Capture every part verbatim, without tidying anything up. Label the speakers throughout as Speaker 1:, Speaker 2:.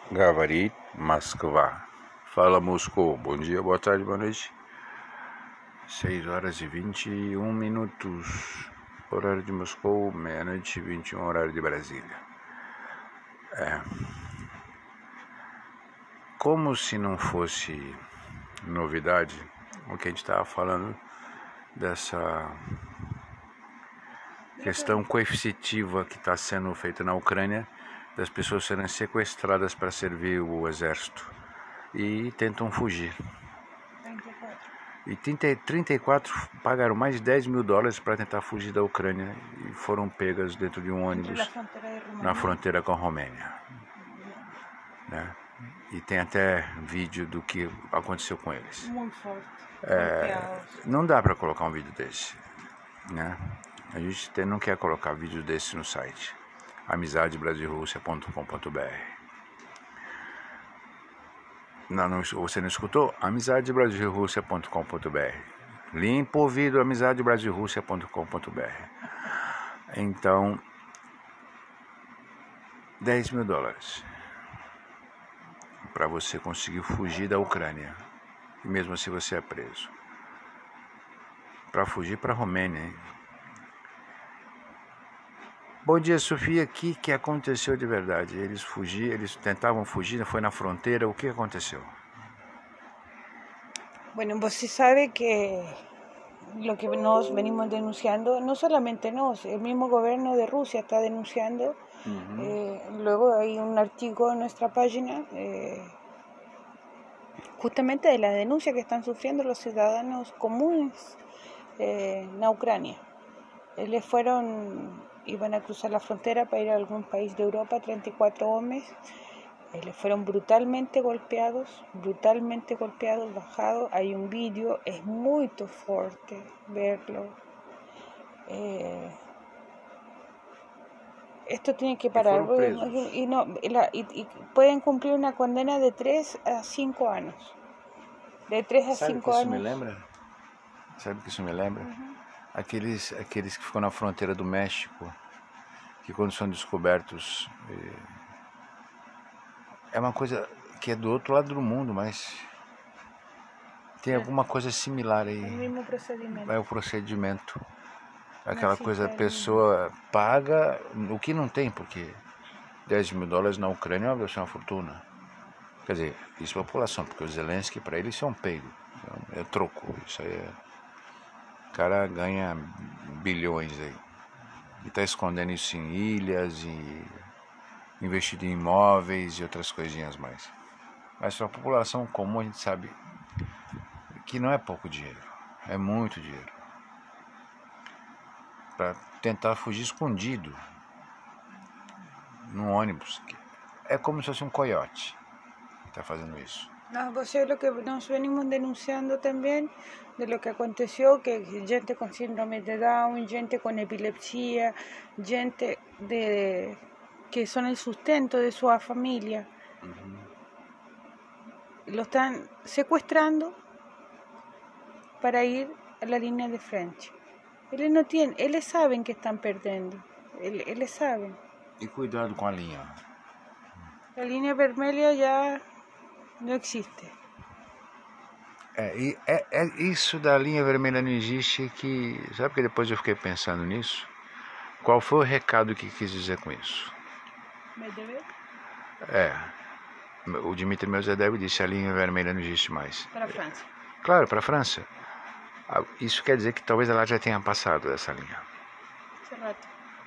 Speaker 1: Gavarit, Moskva. Fala, Moscou. Bom dia, boa tarde, boa noite. seis horas e vinte e um minutos, horário de Moscou, meia-noite e vinte e um, horário de Brasília. É. Como se não fosse novidade o que a gente estava falando dessa questão coercitiva que está sendo feita na Ucrânia, das pessoas serem sequestradas para servir o exército e tentam fugir. E trinta e quatro pagaram mais de dez mil dólares para tentar fugir da Ucrânia e foram pegas dentro de um ônibus na fronteira com a Romênia. Né? E tem até vídeo do que aconteceu com eles.
Speaker 2: Muito forte.
Speaker 1: É, não dá para colocar um vídeo desse. Né? A gente tem, não quer colocar vídeo desse no site amizade brasil rússia ponto com ponto b r. Não, não, você não escutou? amizade brasil rússia ponto com ponto b r. Limpa o ouvido, amizade brasil rússia ponto com ponto b r. Então, dez mil dólares para você conseguir fugir da Ucrânia. E mesmo assim você é preso. Para fugir para a Romênia, hein? Bom dia, Sofia. O que, que aconteceu de verdade? Eles fugiram, eles tentavam fugir, foi na fronteira. O que aconteceu?
Speaker 2: Bueno, você sabe que lo que nos venimos denunciando, no solamente nos, el mismo gobierno de Rusia está denunciando. Uh-huh. eh, luego hay un artículo en nuestra página eh, justamente de la denuncia que están sufriendo los ciudadanos comunes eh, en Ucrania. Les fueron, iban a cruzar la frontera para ir a algún país de Europa, treinta y cuatro hombres. Eh, les fueron brutalmente golpeados, brutalmente golpeados, bajados. Hay un vídeo, es muy fuerte verlo. Eh, esto tiene que parar. Y, y, no, la, y, y pueden cumplir una condena de tres a cinco años. De tres a cinco años.
Speaker 1: Sabe o que isso me lembra? Sabe o que isso me lembra? Uhum. Aqueles, aqueles que ficam na fronteira do México, que quando são descobertos... É uma coisa que é do outro lado do mundo, mas tem é. alguma coisa similar aí.
Speaker 2: É o mesmo procedimento.
Speaker 1: É o procedimento. Aquela mas coisa, a pessoa paga o que não tem, porque dez mil dólares na Ucrânia deve ser uma fortuna. Quer dizer, isso é a população, porque o Zelensky, para ele, isso é um peido. É troco. Isso aí é... O cara ganha bilhões aí. E está escondendo isso em ilhas e investido em imóveis e outras coisinhas mais. Mas para a população comum a gente sabe que não é pouco dinheiro, é muito dinheiro. Para tentar fugir escondido num ônibus. É como se fosse um coiote que está fazendo isso.
Speaker 2: No, pues es lo que nos venimos denunciando también de lo que aconteció, que gente con síndrome de Down, gente con epilepsia, gente de que son el sustento de su familia. Uh-huh. Lo están secuestrando para ir a la línea de frente. Eles não têm, eles sabem que estão perdendo. Eles, eles sabem.
Speaker 1: E cuidado com a linha.
Speaker 2: A linha vermelha já não existe.
Speaker 1: É, e é, é isso da linha vermelha não existe que... Sabe que depois eu fiquei pensando nisso? Qual foi o recado que quis dizer com isso?
Speaker 2: Medvedev?
Speaker 1: É. O Dmitry Medvedev disse a linha vermelha não existe mais.
Speaker 2: Para a França.
Speaker 1: Claro, para a França. Isso quer dizer que talvez ela já tenha passado essa linha.
Speaker 2: Certo.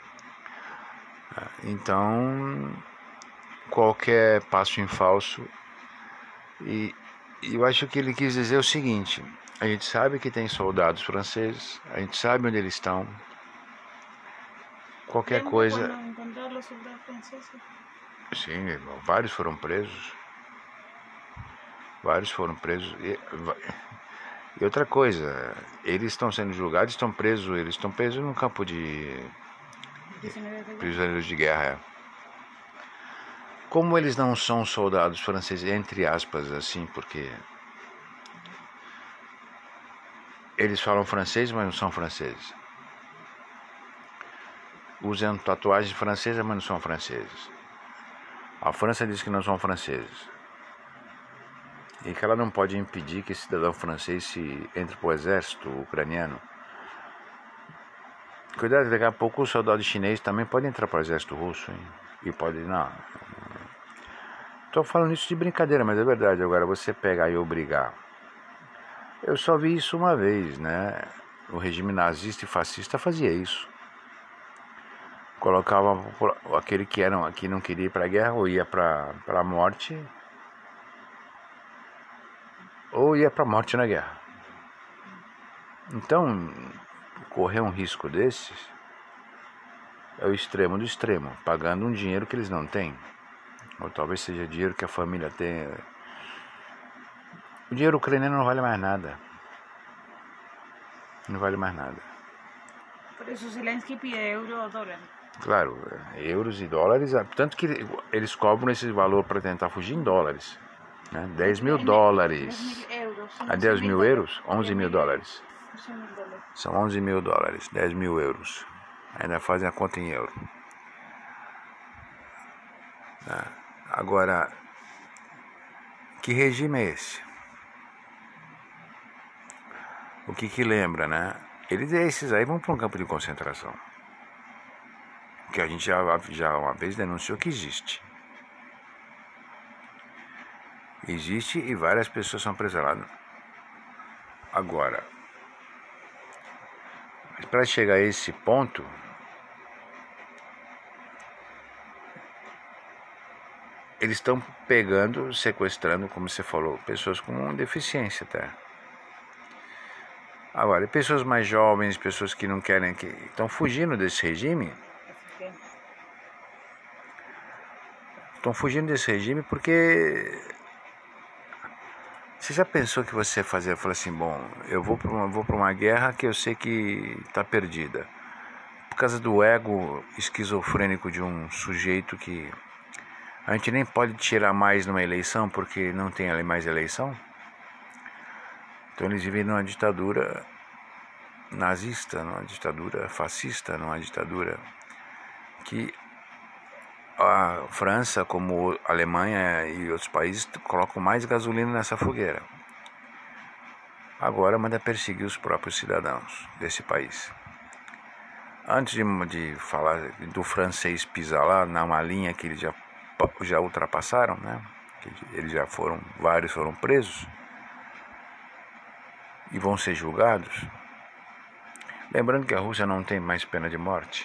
Speaker 1: Então, qualquer passo em falso... E eu acho que ele quis dizer o seguinte: a gente sabe que tem soldados franceses, a gente sabe onde eles estão. Qualquer coisa...
Speaker 2: encontrar os soldados franceses?
Speaker 1: Sim, vários foram presos. Vários foram presos. E, e outra coisa, eles estão sendo julgados, estão presos, eles estão presos num campo de prisioneiros de guerra. Como eles não são soldados franceses, entre aspas, assim, porque eles falam francês, mas não são franceses. Usam tatuagens francesas, mas não são franceses. A França diz que não são franceses e que ela não pode impedir que esse cidadão francês se entre para o exército ucraniano. Cuidado, daqui a pouco o soldado chinês também pode entrar para o exército russo, hein? E pode, não. Estou falando isso de brincadeira, mas é verdade. Agora, você pegar e obrigar. Eu só vi isso uma vez, né? O regime nazista e fascista fazia isso. Colocava aquele que, era, que não queria ir para a guerra ou ia para a morte, ou ia para a morte na guerra. Então, correr um risco desses é o extremo do extremo, pagando um dinheiro que eles não têm. Ou talvez seja dinheiro que a família tem. O dinheiro ucraniano não vale mais nada. Não vale mais nada.
Speaker 2: Por isso Zelensky pide euro ou dólar.
Speaker 1: Claro, euros e dólares, tanto que eles cobram esse valor para tentar fugir em dólares. Né? dez mil dólares. A dez mil euros? onze mil dólares. São onze mil dólares, dez mil euros. Ainda fazem a conta em euro. Agora, que regime é esse? O que que lembra, né? Eles, esses aí vão para um campo de concentração. Que a gente já, já uma vez denunciou que existe. Existe e várias pessoas são presas lá. Agora, para chegar a esse ponto, eles estão pegando, sequestrando, como você falou, pessoas com deficiência até. Agora, pessoas mais jovens, pessoas que não querem, que estão fugindo desse regime, estão fugindo desse regime porque você já pensou que você fazer, falar assim, bom, eu vou para uma, vou para uma guerra que eu sei que está perdida, por causa do ego esquizofrênico de um sujeito que a gente nem pode tirar mais numa eleição porque não tem mais eleição. Então eles vivem numa ditadura nazista, numa ditadura fascista, numa ditadura que a França, como a Alemanha e outros países, colocam mais gasolina nessa fogueira. Agora manda perseguir os próprios cidadãos desse país. Antes de, de falar do francês pisar lá numa linha que eles já, já ultrapassaram, né? Que eles já foram, vários foram presos e vão ser julgados. Lembrando que a Rússia não tem mais pena de morte.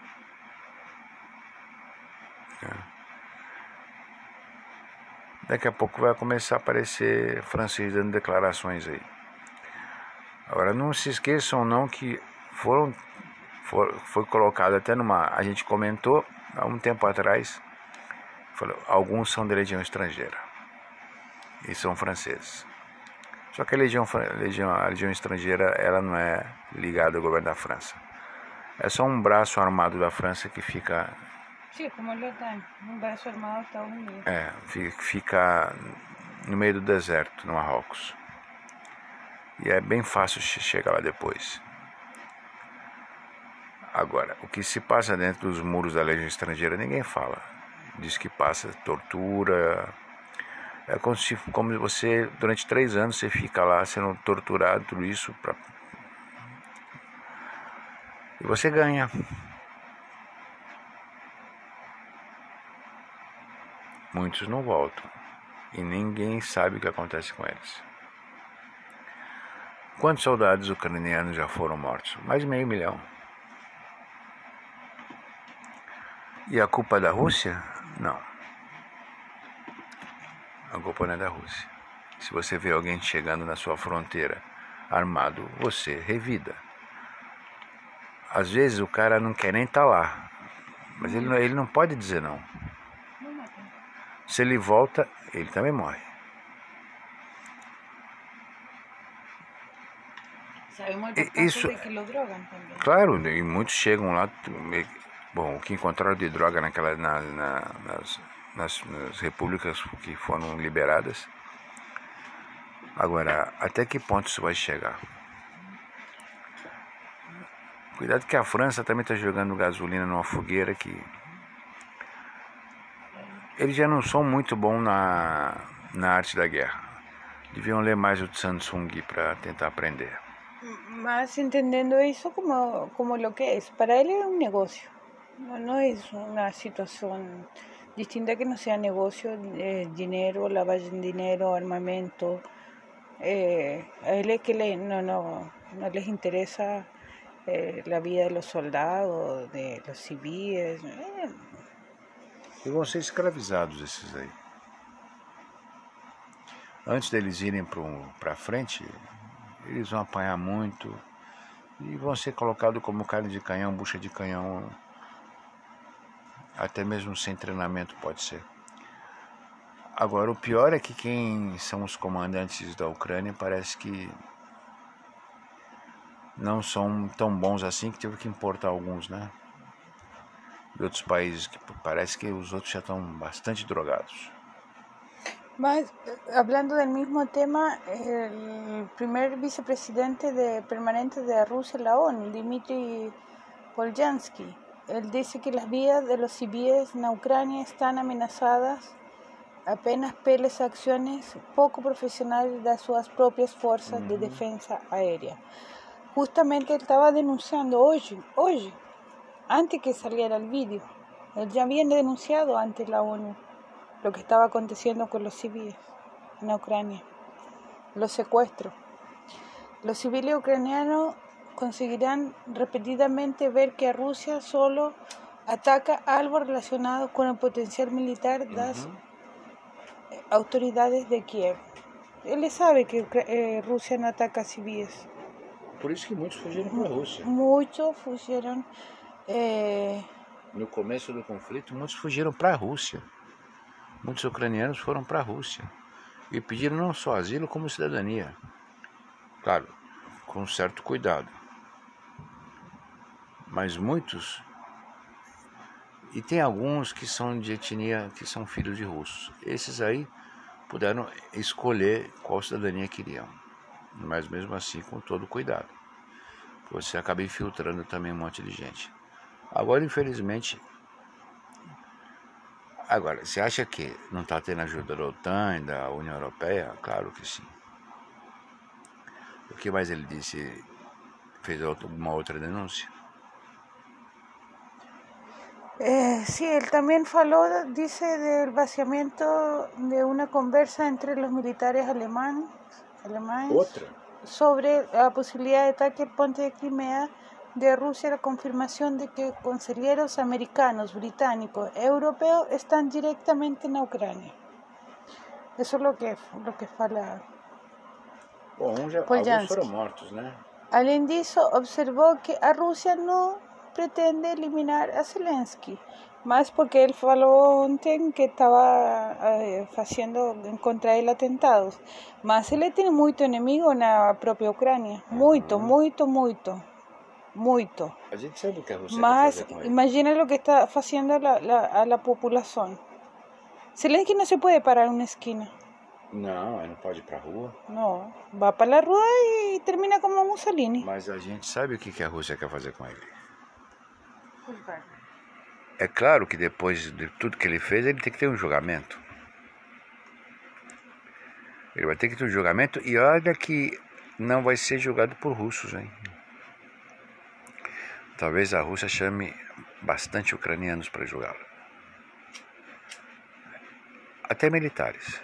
Speaker 1: Daqui a pouco vai começar a aparecer francês dando declarações aí. Agora não se esqueçam não que foram for, foi colocado até numa, a gente comentou há um tempo atrás, falou, alguns são de legião estrangeira e são franceses. Só que a legião, a legião, a legião estrangeira ela não é ligada ao governo da França. É só um braço armado da França que fica...
Speaker 2: Sim, como ele tem, um braço armado dos Estados Unidos.
Speaker 1: É, fica no meio do deserto, no Marrocos. E é bem fácil chegar lá depois. Agora, o que se passa dentro dos muros da legião estrangeira, ninguém fala. Diz que passa tortura... É como se como você, durante três anos, você fica lá sendo torturado, tudo isso, pra... e você ganha. Muitos não voltam. E ninguém sabe o que acontece com eles. Quantos soldados ucranianos já foram mortos? Mais de meio milhão. E a culpa é da Rússia? Não. A culpa não é da Rússia. Se você vê alguém chegando na sua fronteira armado, você revida. Às vezes o cara não quer nem estar lá, mas ele, ele não pode dizer não. Se ele volta, ele também morre.
Speaker 2: Sabemos dos casos isso, de que lo drogan também.
Speaker 1: Claro, e muitos chegam lá. Bom, o que encontraram de droga naquela, na, na, nas, nas, nas repúblicas que foram liberadas. Agora, até que ponto isso vai chegar? Cuidado que a França também está jogando gasolina numa fogueira que eles já não são muito bons na, na arte da guerra. Deviam ler mais o Tsan Sung para tentar aprender.
Speaker 2: Más entendiendo eso como, como lo que es. Para él es un negocio, no, no es una situación distinta que no sea negocio, eh, dinero, lavado de dinero, armamento. Eh, a él es que le, no, no, no les interesa eh, la vida de los soldados, de los civiles. Eh.
Speaker 1: E vão ser escravizados esses aí. Antes deles irem para frente, eles vão apanhar muito e vão ser colocados como carne de canhão, bucha de canhão, até mesmo sem treinamento pode ser. Agora, o pior é que quem são os comandantes da Ucrânia parece que não são tão bons assim, que teve que importar alguns, né? De outros países, que parece que os outros já estão bastante drogados.
Speaker 2: Mas, hablando del mismo tema, el primer vicepresidente de, permanente de Rusia en la ONU, Dmitry Polyansky, él dice que las vidas de los civiles en Ucrania están amenazadas apenas pelas acciones poco profesionales de sus propias fuerzas uh-huh. de defensa aérea. Justamente él estaba denunciando hoy, hoy, antes que saliera el vídeo, él ya había denunciado ante la ONU lo que estaba aconteciendo con los civiles en Ucrania, los secuestros. Los civiles ucranianos conseguirán repetidamente ver que Rusia solo ataca algo relacionado con el potencial militar de las uh-huh. autoridades de Kiev. Ele sabe que eh, Rusia não ataca civis.
Speaker 1: Por isso que muitos fugiram para a Rússia.
Speaker 2: Muitos fugiram. Eh...
Speaker 1: No começo do conflito, muitos fugiram para a Rússia. Muitos ucranianos foram para a Rússia e pediram não só asilo, como cidadania. Claro, com certo cuidado. Mas muitos, e tem alguns que são de etnia, que são filhos de russos. Esses aí puderam escolher qual cidadania queriam, mas mesmo assim com todo cuidado. Você acaba infiltrando também um monte de gente. Agora, infelizmente, agora, você acha que não está tendo ajuda da OTAN e da União Europeia? Claro que sim. O que mais ele disse? Fez uma outra denúncia?
Speaker 2: Eh, sí, él también faló, dice, del vaciamiento de una conversa entre los militares alemanes, alemanes
Speaker 1: ¿Otra?
Speaker 2: sobre la posibilidad de ataque al puente de Crimea de Rusia, la confirmación de que conselheiros americanos, británicos, europeos están directamente en Ucrania. Eso es lo que, lo que fala.
Speaker 1: Bom, um já, alguns foram mortos, né?
Speaker 2: Além disso, observou que a Rússia não pretende eliminar a Zelensky, mas porque ele falou ontem que estava eh, fazendo contra ele atentados. Mas ele tem muito inimigo na própria Ucrânia, muito, muito, muito, muito.
Speaker 1: A gente sabe o que a Rússia
Speaker 2: Mas
Speaker 1: quer fazer com ele.
Speaker 2: imagina o que está fazendo a la, la, a la população. Zelensky não se pode parar em uma esquina.
Speaker 1: Não, ele não pode ir pra rua.
Speaker 2: Não, vai para a rua e termina como Mussolini.
Speaker 1: Mas a gente sabe o que a Rússia quer fazer com ele. É claro que depois de tudo que ele fez, ele tem que ter um julgamento. Ele vai ter que ter um julgamento e olha que não vai ser julgado por russos, hein? Talvez a Rússia chame bastante ucranianos para julgá-lo. Até militares.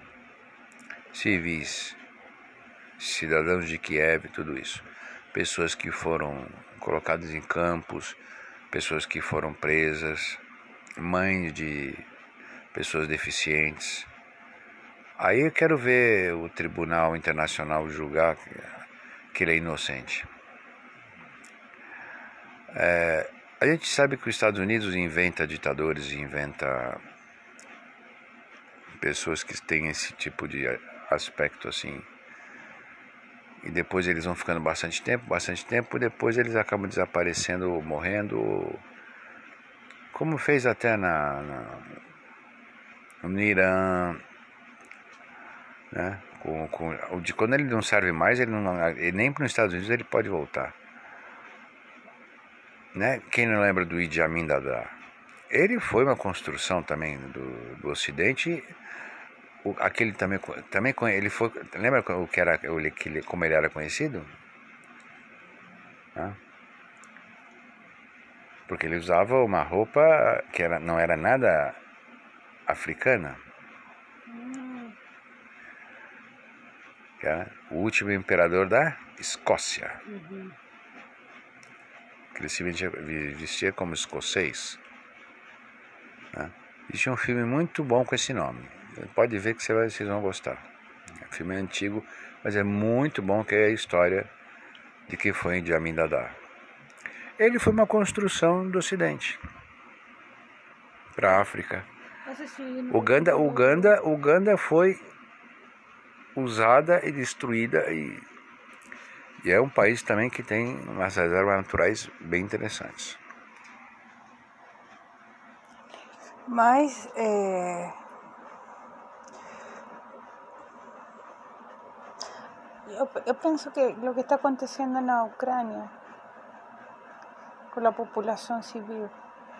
Speaker 1: Civis, cidadãos de Kiev, tudo isso. Pessoas que foram colocadas em campos, pessoas que foram presas, mães de pessoas deficientes. Aí eu quero ver o Tribunal Internacional julgar que ele é inocente. É, a gente sabe que os Estados Unidos inventa ditadores, inventa pessoas que têm esse tipo de aspecto assim. E depois eles vão ficando bastante tempo, bastante tempo, e depois eles acabam desaparecendo, morrendo, como fez até na, na, no Irã, né? Com, com, de, quando ele não serve mais, ele não, ele, nem para os Estados Unidos ele pode voltar. Né? Quem não lembra do Idi Amin Dada? ele foi uma construção também do, do Ocidente. O, aquele também, também ele foi, lembra o que era, o, que, como ele era conhecido? Ah. Porque ele usava uma roupa que era, não era nada africana.
Speaker 2: Hum.
Speaker 1: Que era o último imperador da Escócia.
Speaker 2: Uhum.
Speaker 1: Que ele se vestia, vestia como escocês. Né? Existe um filme muito bom com esse nome. Pode ver que vocês vão gostar. O filme é antigo, mas é muito bom, que é a história de quem foi Idi Amin Dada. Ele foi uma construção do Ocidente para a África. Uganda, Uganda, Uganda foi usada e destruída e, e é um país também que tem umas reservas naturais bem interessantes.
Speaker 2: Mas é, eu, eu penso que o que está acontecendo na Ucrânia com a população civil,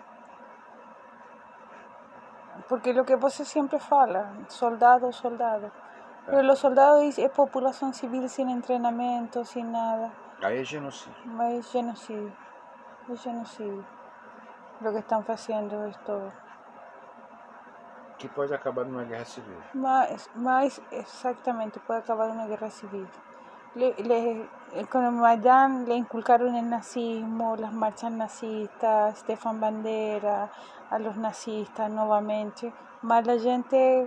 Speaker 2: porque lo que você sempre fala, soldado, soldado, pero los soldados es población civil sin entrenamiento, sin nada.
Speaker 1: Aí é genocídio.
Speaker 2: Mas é genocídio, é genocídio. Lo que estão fazendo é todo.
Speaker 1: Que pode acabar numa guerra civil.
Speaker 2: Mas, mas exatamente, pode acabar numa guerra civil. Le, le, con el Maidán le inculcaron el nazismo, las marchas nazistas, Stefan Bandera, a los nazistas nuevamente. Mas a gente,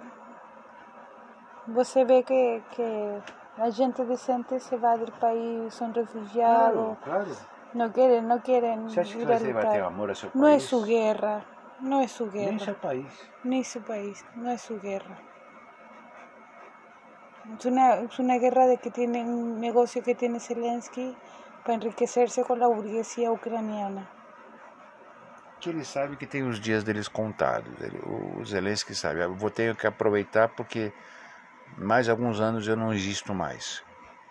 Speaker 2: você vê que, que a gente decente se va del país, son refugiados.
Speaker 1: Claro, claro.
Speaker 2: No quieren, no quieren
Speaker 1: Você acha que
Speaker 2: ir a
Speaker 1: você vai ter
Speaker 2: lutar.
Speaker 1: amor a seu país?
Speaker 2: No es su guerra, no es su
Speaker 1: Nem seu
Speaker 2: guerra,
Speaker 1: país.
Speaker 2: ni su país, no es su guerra. Es una, es una guerra de que tiene un negocio que tiene Zelensky para enriquecerse con la burguesía ucraniana.
Speaker 1: Que ele sabe que tem os dias deles contados. Ele, o Zelensky sabe, eu vou ter que aproveitar porque mais alguns anos eu não existo mais.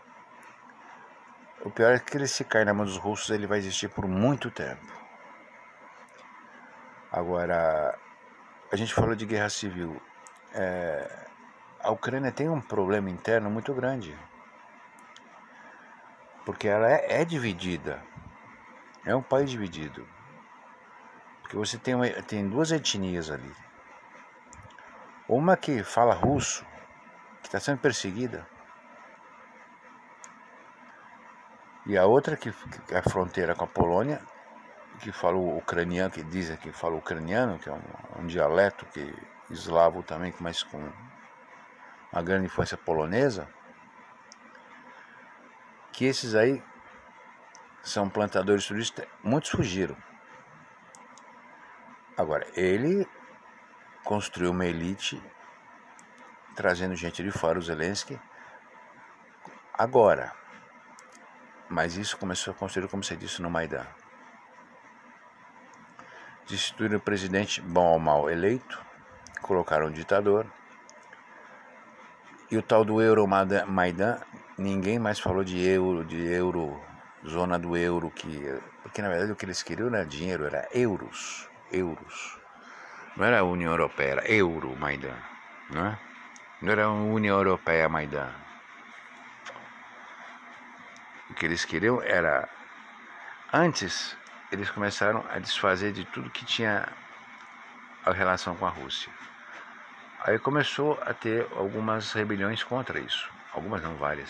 Speaker 1: O pior é que ele, se cair na mão dos russos, ele vai existir por muito tempo. Agora, a gente falou de guerra civil. É, a Ucrânia tem um problema interno muito grande. Porque ela é, é dividida. É um país dividido. Porque você tem, uma, tem duas etnias ali. Uma que fala russo, que está sendo perseguida. E a outra que, que é a fronteira com a Polônia, que fala o ucraniano, que dizem que fala ucraniano, que é um, um dialeto que eslavo também, mas com uma grande influência polonesa, que esses aí são plantadores turistas, muitos fugiram. Agora, ele construiu uma elite trazendo gente de fora, o Zelensky, agora. Mas isso começou a construir, como você disse, no Maidã. Destituíram o presidente, bom ou mal eleito, colocaram um ditador. E o tal do Euromaidan, ninguém mais falou de euro, de euro, zona do euro, que, porque na verdade o que eles queriam não era dinheiro, era euros, euros. Não era a União Europeia, era Euromaidan, não é? Não era a União Europeia Maidan. O que eles queriam era, antes eles começaram a desfazer de tudo que tinha a relação com a Rússia. Aí começou a ter algumas rebeliões contra isso, algumas não, várias.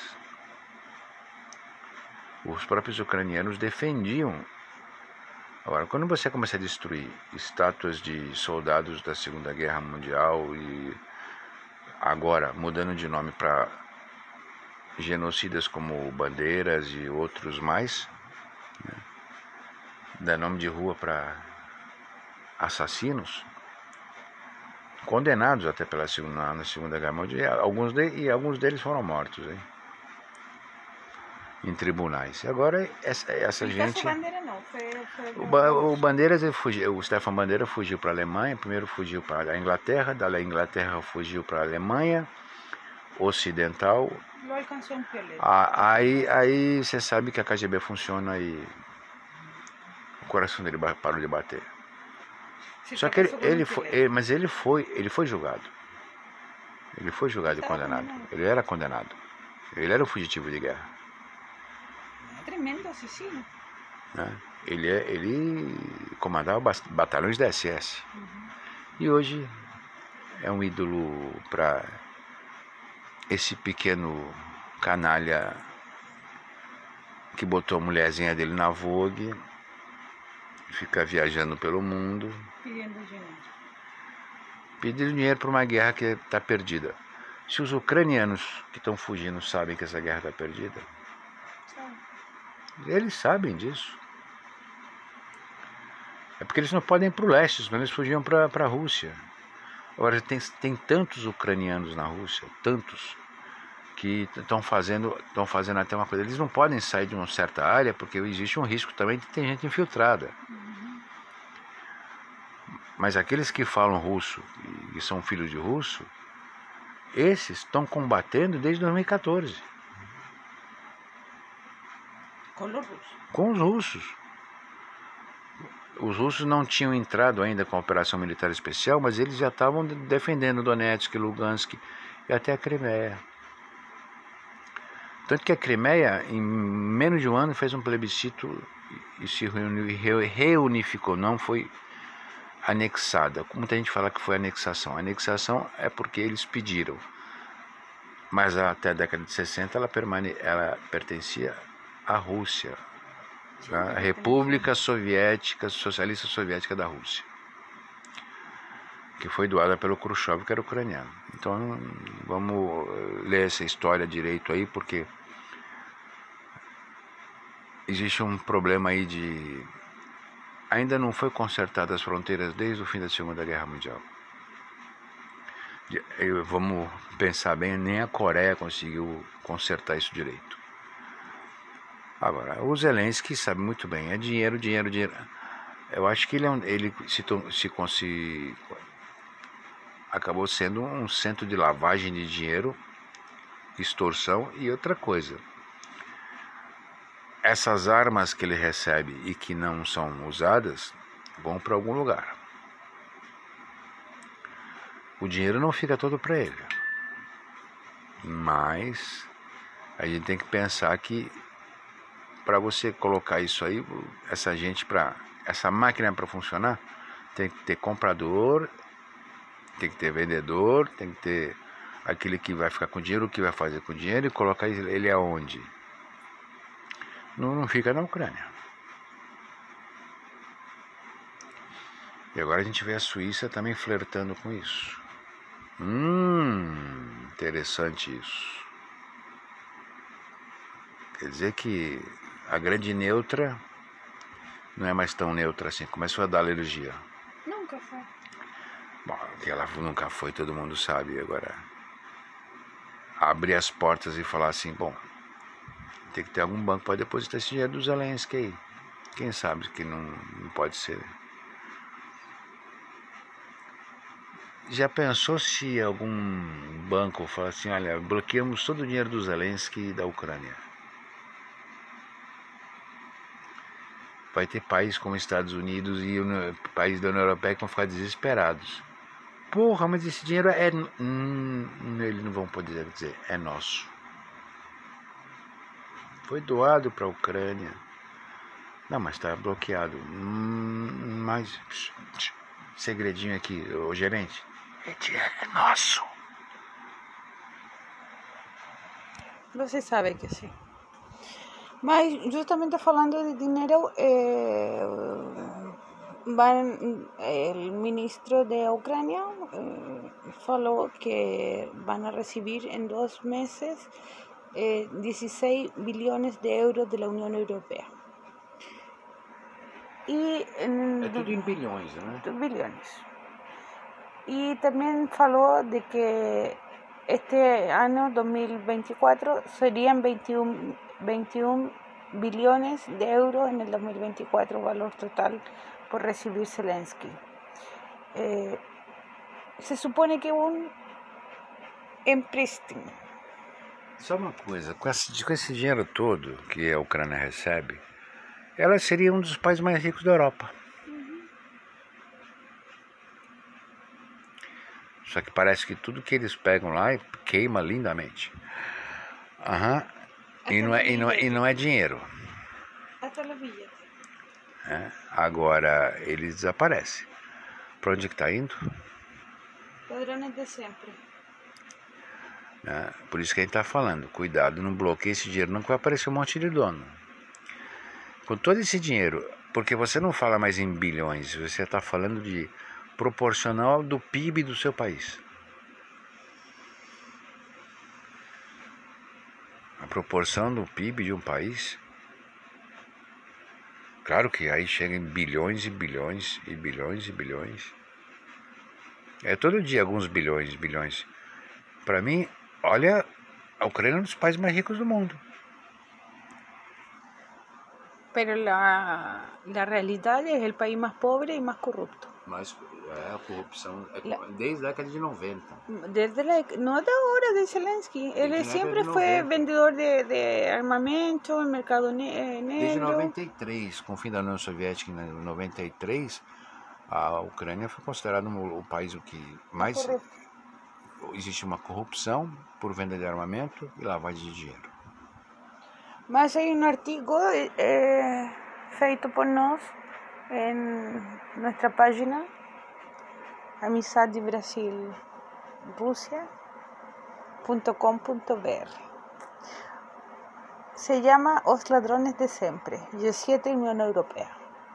Speaker 1: Os próprios ucranianos defendiam. Agora, quando você começa a destruir estátuas de soldados da Segunda Guerra Mundial e agora mudando de nome para genocidas como Bandeiras e outros mais, né? Dá nome de rua para assassinos, condenados até pela segunda, na Segunda Guerra Mundial, alguns de, e alguns deles foram mortos, hein? Em tribunais. E agora essa, essa gente...
Speaker 2: Bandeira não, foi, foi
Speaker 1: o, ba, o Bandeiras, ele fugiu, o Stefan Bandeira fugiu para a Alemanha, primeiro fugiu para a Inglaterra, da Inglaterra fugiu para a Alemanha Ocidental.
Speaker 2: Lo alcançou um pioleiro.
Speaker 1: Aí, aí você sabe que a K G B funciona e o coração dele parou de bater. Só que ele, ele foi, ele, mas ele foi, ele foi julgado. Ele foi julgado e condenado. Ele era condenado. Ele era um fugitivo de guerra.
Speaker 2: É tremendo assassino.
Speaker 1: Né? Ele, é, ele comandava batalhões da S S. Uhum. E hoje é um ídolo para esse pequeno canalha que botou a mulherzinha dele na Vogue, fica viajando pelo mundo,
Speaker 2: pedindo dinheiro.
Speaker 1: Pedindo dinheiro para uma guerra que está perdida. Se os ucranianos que estão fugindo sabem que essa guerra está perdida, Sabe. eles sabem disso. É porque eles não podem ir para o leste, mas eles fugiam para a Rússia. Agora tem, tem tantos ucranianos na Rússia, tantos, que estão fazendo, estão fazendo até uma coisa. Eles não podem sair de uma certa área porque existe um risco também de ter gente infiltrada. Uhum. Mas aqueles que falam russo e são filhos de russo, esses estão combatendo desde dois mil e quatorze.
Speaker 2: Com os russos?
Speaker 1: Com os russos. Os russos não tinham entrado ainda com a operação militar especial, mas eles já estavam defendendo Donetsk, Lugansk e até a Crimeia. Tanto que a Crimeia, em menos de um ano, fez um plebiscito e se reunificou, não foi anexada. Muita gente fala que foi anexação. A anexação é porque eles pediram. Mas até a década de sessenta ela, permane... ela pertencia à Rússia, a República Soviética, Socialista Soviética da Rússia, que foi doada pelo Khrushchev, que era ucraniano. Então vamos ler essa história direito aí, porque existe um problema aí de... Ainda não foi consertadas as fronteiras desde o fim da Segunda Guerra Mundial. Vamos pensar bem, nem a Coreia conseguiu consertar isso direito. Agora, o Zelensky sabe muito bem, é dinheiro, dinheiro, dinheiro. Eu acho que ele, é um, ele se, se, se acabou sendo um centro de lavagem de dinheiro, extorsão e outra coisa. Essas armas que ele recebe e que não são usadas vão para algum lugar. O dinheiro não fica todo para ele. Mas a gente tem que pensar que para você colocar isso aí, essa gente, para essa máquina para funcionar, tem que ter comprador, tem que ter vendedor, tem que ter aquele que vai ficar com dinheiro, o que vai fazer com o dinheiro e colocar ele aonde? Não, não fica na Ucrânia. E agora a gente vê a Suíça também flertando com isso. Hum, interessante isso. Quer dizer que a grande neutra não é mais tão neutra assim. Começou a dar alergia.
Speaker 2: Nunca foi.
Speaker 1: Bom, que ela nunca foi, todo mundo sabe. Agora, abrir as portas e falar assim, bom, tem que ter algum banco para depositar esse dinheiro do Zelensky aí. Quem sabe que não, não pode ser. Já pensou se algum banco fala assim, olha, bloqueamos todo o dinheiro do Zelensky e da Ucrânia? Vai ter países como Estados Unidos e países da União Europeia que vão ficar desesperados. Porra, mas esse dinheiro é... Hum, eles não vão poder dizer, é nosso. Foi doado para a Ucrânia. Não, mas está bloqueado. Hum, mas, psh, psh, segredinho aqui, ô gerente. Esse é nosso.
Speaker 2: Você sabe que sim. Mas, justamente falando de dinheiro, eh, van, el ministro de Ucrania eh, falou que van a recibir en dos meses eh, dieciséis billones de euros de la Unión Europea. Y,
Speaker 1: é tudo em bilhões, né?
Speaker 2: Bilhões. Y también falou de que este año dos mil veinticuatro serían veintiún, veintiún billones de euros en el dos mil veinticuatro, valor total por recibir Zelensky. Eh, se supone que un empréstimo.
Speaker 1: Só uma coisa, com esse, com esse dinheiro todo que a Ucrânia recebe, ela seria um dos países mais ricos da Europa. Uhum. Só que parece que tudo que eles pegam lá queima lindamente. Uhum. E, não é, e, não é, e não é dinheiro.
Speaker 2: Até la villa.
Speaker 1: É. Agora eles desaparecem. Para onde que está indo?
Speaker 2: Ladrões de sempre.
Speaker 1: É. Por isso que a gente está falando, cuidado, não bloqueie esse dinheiro, não que vai aparecer um monte de dono. Com todo esse dinheiro, porque você não fala mais em bilhões, você está falando de proporcional do P I B do seu país. A proporção do P I B de um país, claro que aí chega em bilhões e bilhões e bilhões e bilhões. É todo dia alguns bilhões, bilhões. Para mim, olha, a Ucrânia é um dos países mais ricos do mundo.
Speaker 2: Pero la, la realidad es el país más pobre y más corrupto.
Speaker 1: Mas é a corrupção é la, desde a década de noventa.
Speaker 2: Desde la, no de ahora, de Zelensky. Él siempre fue vendedor de, de armamento, el mercado ne negro.
Speaker 1: Desde noventa e três, com o fim da União Soviética em noventa e três, a Ucrânia foi considerada o, o país que mais... Corrupto. Existe uma corrupção por venda de armamento e lavagem de dinheiro.
Speaker 2: Mas hay un artículo eh, feito por nós en nuestra página amizade brasil rusia punto com punto b r. Se llama Os Ladrones de Siempre, G siete Unión Europea.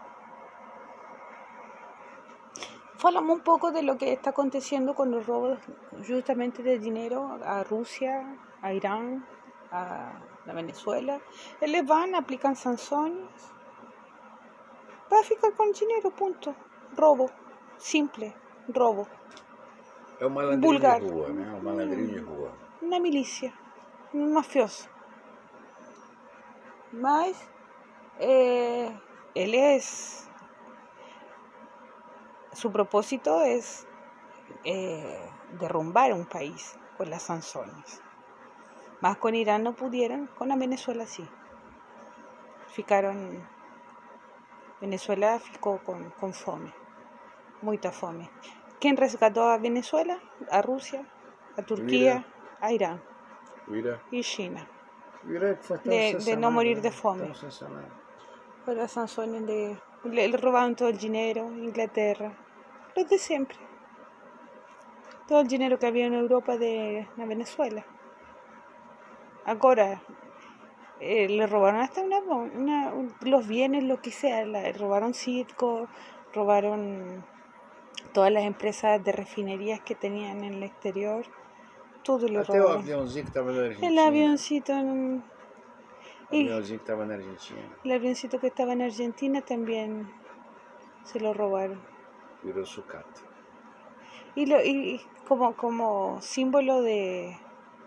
Speaker 2: Falamos un poco de lo que está aconteciendo con los robos justamente de dinero a Rusia, a Irán, a la Venezuela. Eles van, aplican sanciones para ficar com dinheiro, ponto. Robo, simple, robo.
Speaker 1: É um malandrinho vulgar. De rua, né? Um malandrinho de rua.
Speaker 2: Uma milícia, um mafioso. Mas eh, eles, su propósito es eh, derrumbar un país con las sanciones. Mas con Irán no pudieron, con la Venezuela sí. Ficaron, Venezuela ficou con, con fome, muita fome. ¿Quién rescató a Venezuela? A Rusia, a Turquía, a Irán y China. De, de no morir de fome. Por las sanciones de... Le, le robaron todo el dinero, Inglaterra, los de siempre. Todo el dinero que había en Europa de la Venezuela. Ahora, eh, le robaron hasta una, una, los bienes, lo que sea, le robaron Citgo, robaron todas las empresas de refinerías que tenían en el exterior, todo lo
Speaker 1: Até
Speaker 2: robaron.
Speaker 1: o aviãozinho que estava na Argentina.
Speaker 2: El avioncito en...
Speaker 1: El avioncito que estaba en Argentina.
Speaker 2: El avioncito que estaba en Argentina también se lo robaron.
Speaker 1: Viró sucata.
Speaker 2: Y, lo, y como, como símbolo de...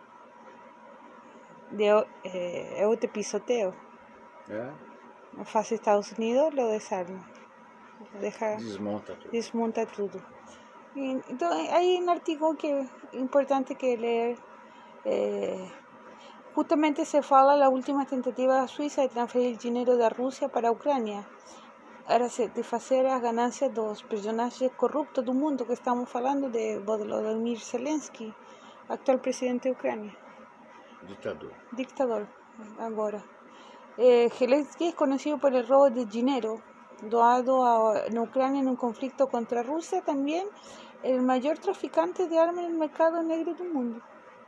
Speaker 2: de eh, este pisoteo.
Speaker 1: É?
Speaker 2: Faz Estados Unidos, lo desarma. Lo deja,
Speaker 1: desmonta tudo.
Speaker 2: Desmonta tudo. Y, entonces, hay un artículo que es importante que leer. Eh, justamente se fala la última tentativa suiza de transferir dinero de Rusia para Ucrânia para satisfazer as ganancias dos personagens corruptos do mundo que estamos falando de Volodymyr Zelensky, actual presidente de Ucrânia.
Speaker 1: Ditador.
Speaker 2: Dictador, agora. Eh, Zelensky es conocido por el robo de dinero doado a en Ucrania en un conflicto contra Rusia, también el mayor traficante de armas en el mercado negro do mundo.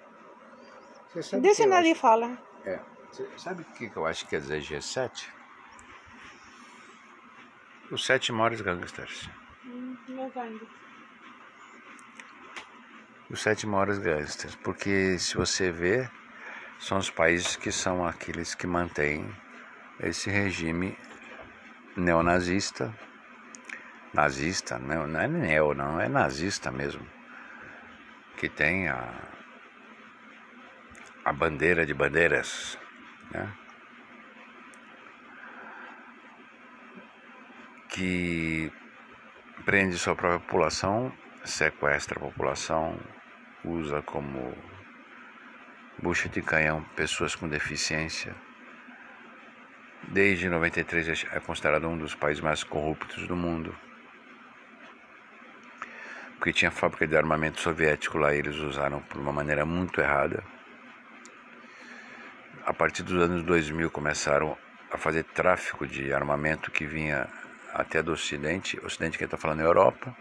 Speaker 2: Desse nadie acho... fala.
Speaker 1: É. Sabe o que eu acho que quer dizer G sete? Os sete maiores gangsters.
Speaker 2: Hum, gangsters.
Speaker 1: Os sete maiores gangsters, porque se você vê, são os países que são aqueles que mantêm esse regime neonazista, nazista, não, não é neo, não, é nazista mesmo, que tem a, a bandeira de bandeiras, né? Que prende sua própria população, sequestra a população, usa como bucha de canhão pessoas com deficiência. Desde noventa e três é considerado um dos países mais corruptos do mundo. porque tinha fábrica de armamento soviético lá e eles usaram por uma maneira muito errada. A partir dos anos dois mil começaram a fazer tráfico de armamento que vinha até do Ocidente, Ocidente que está falando Europa.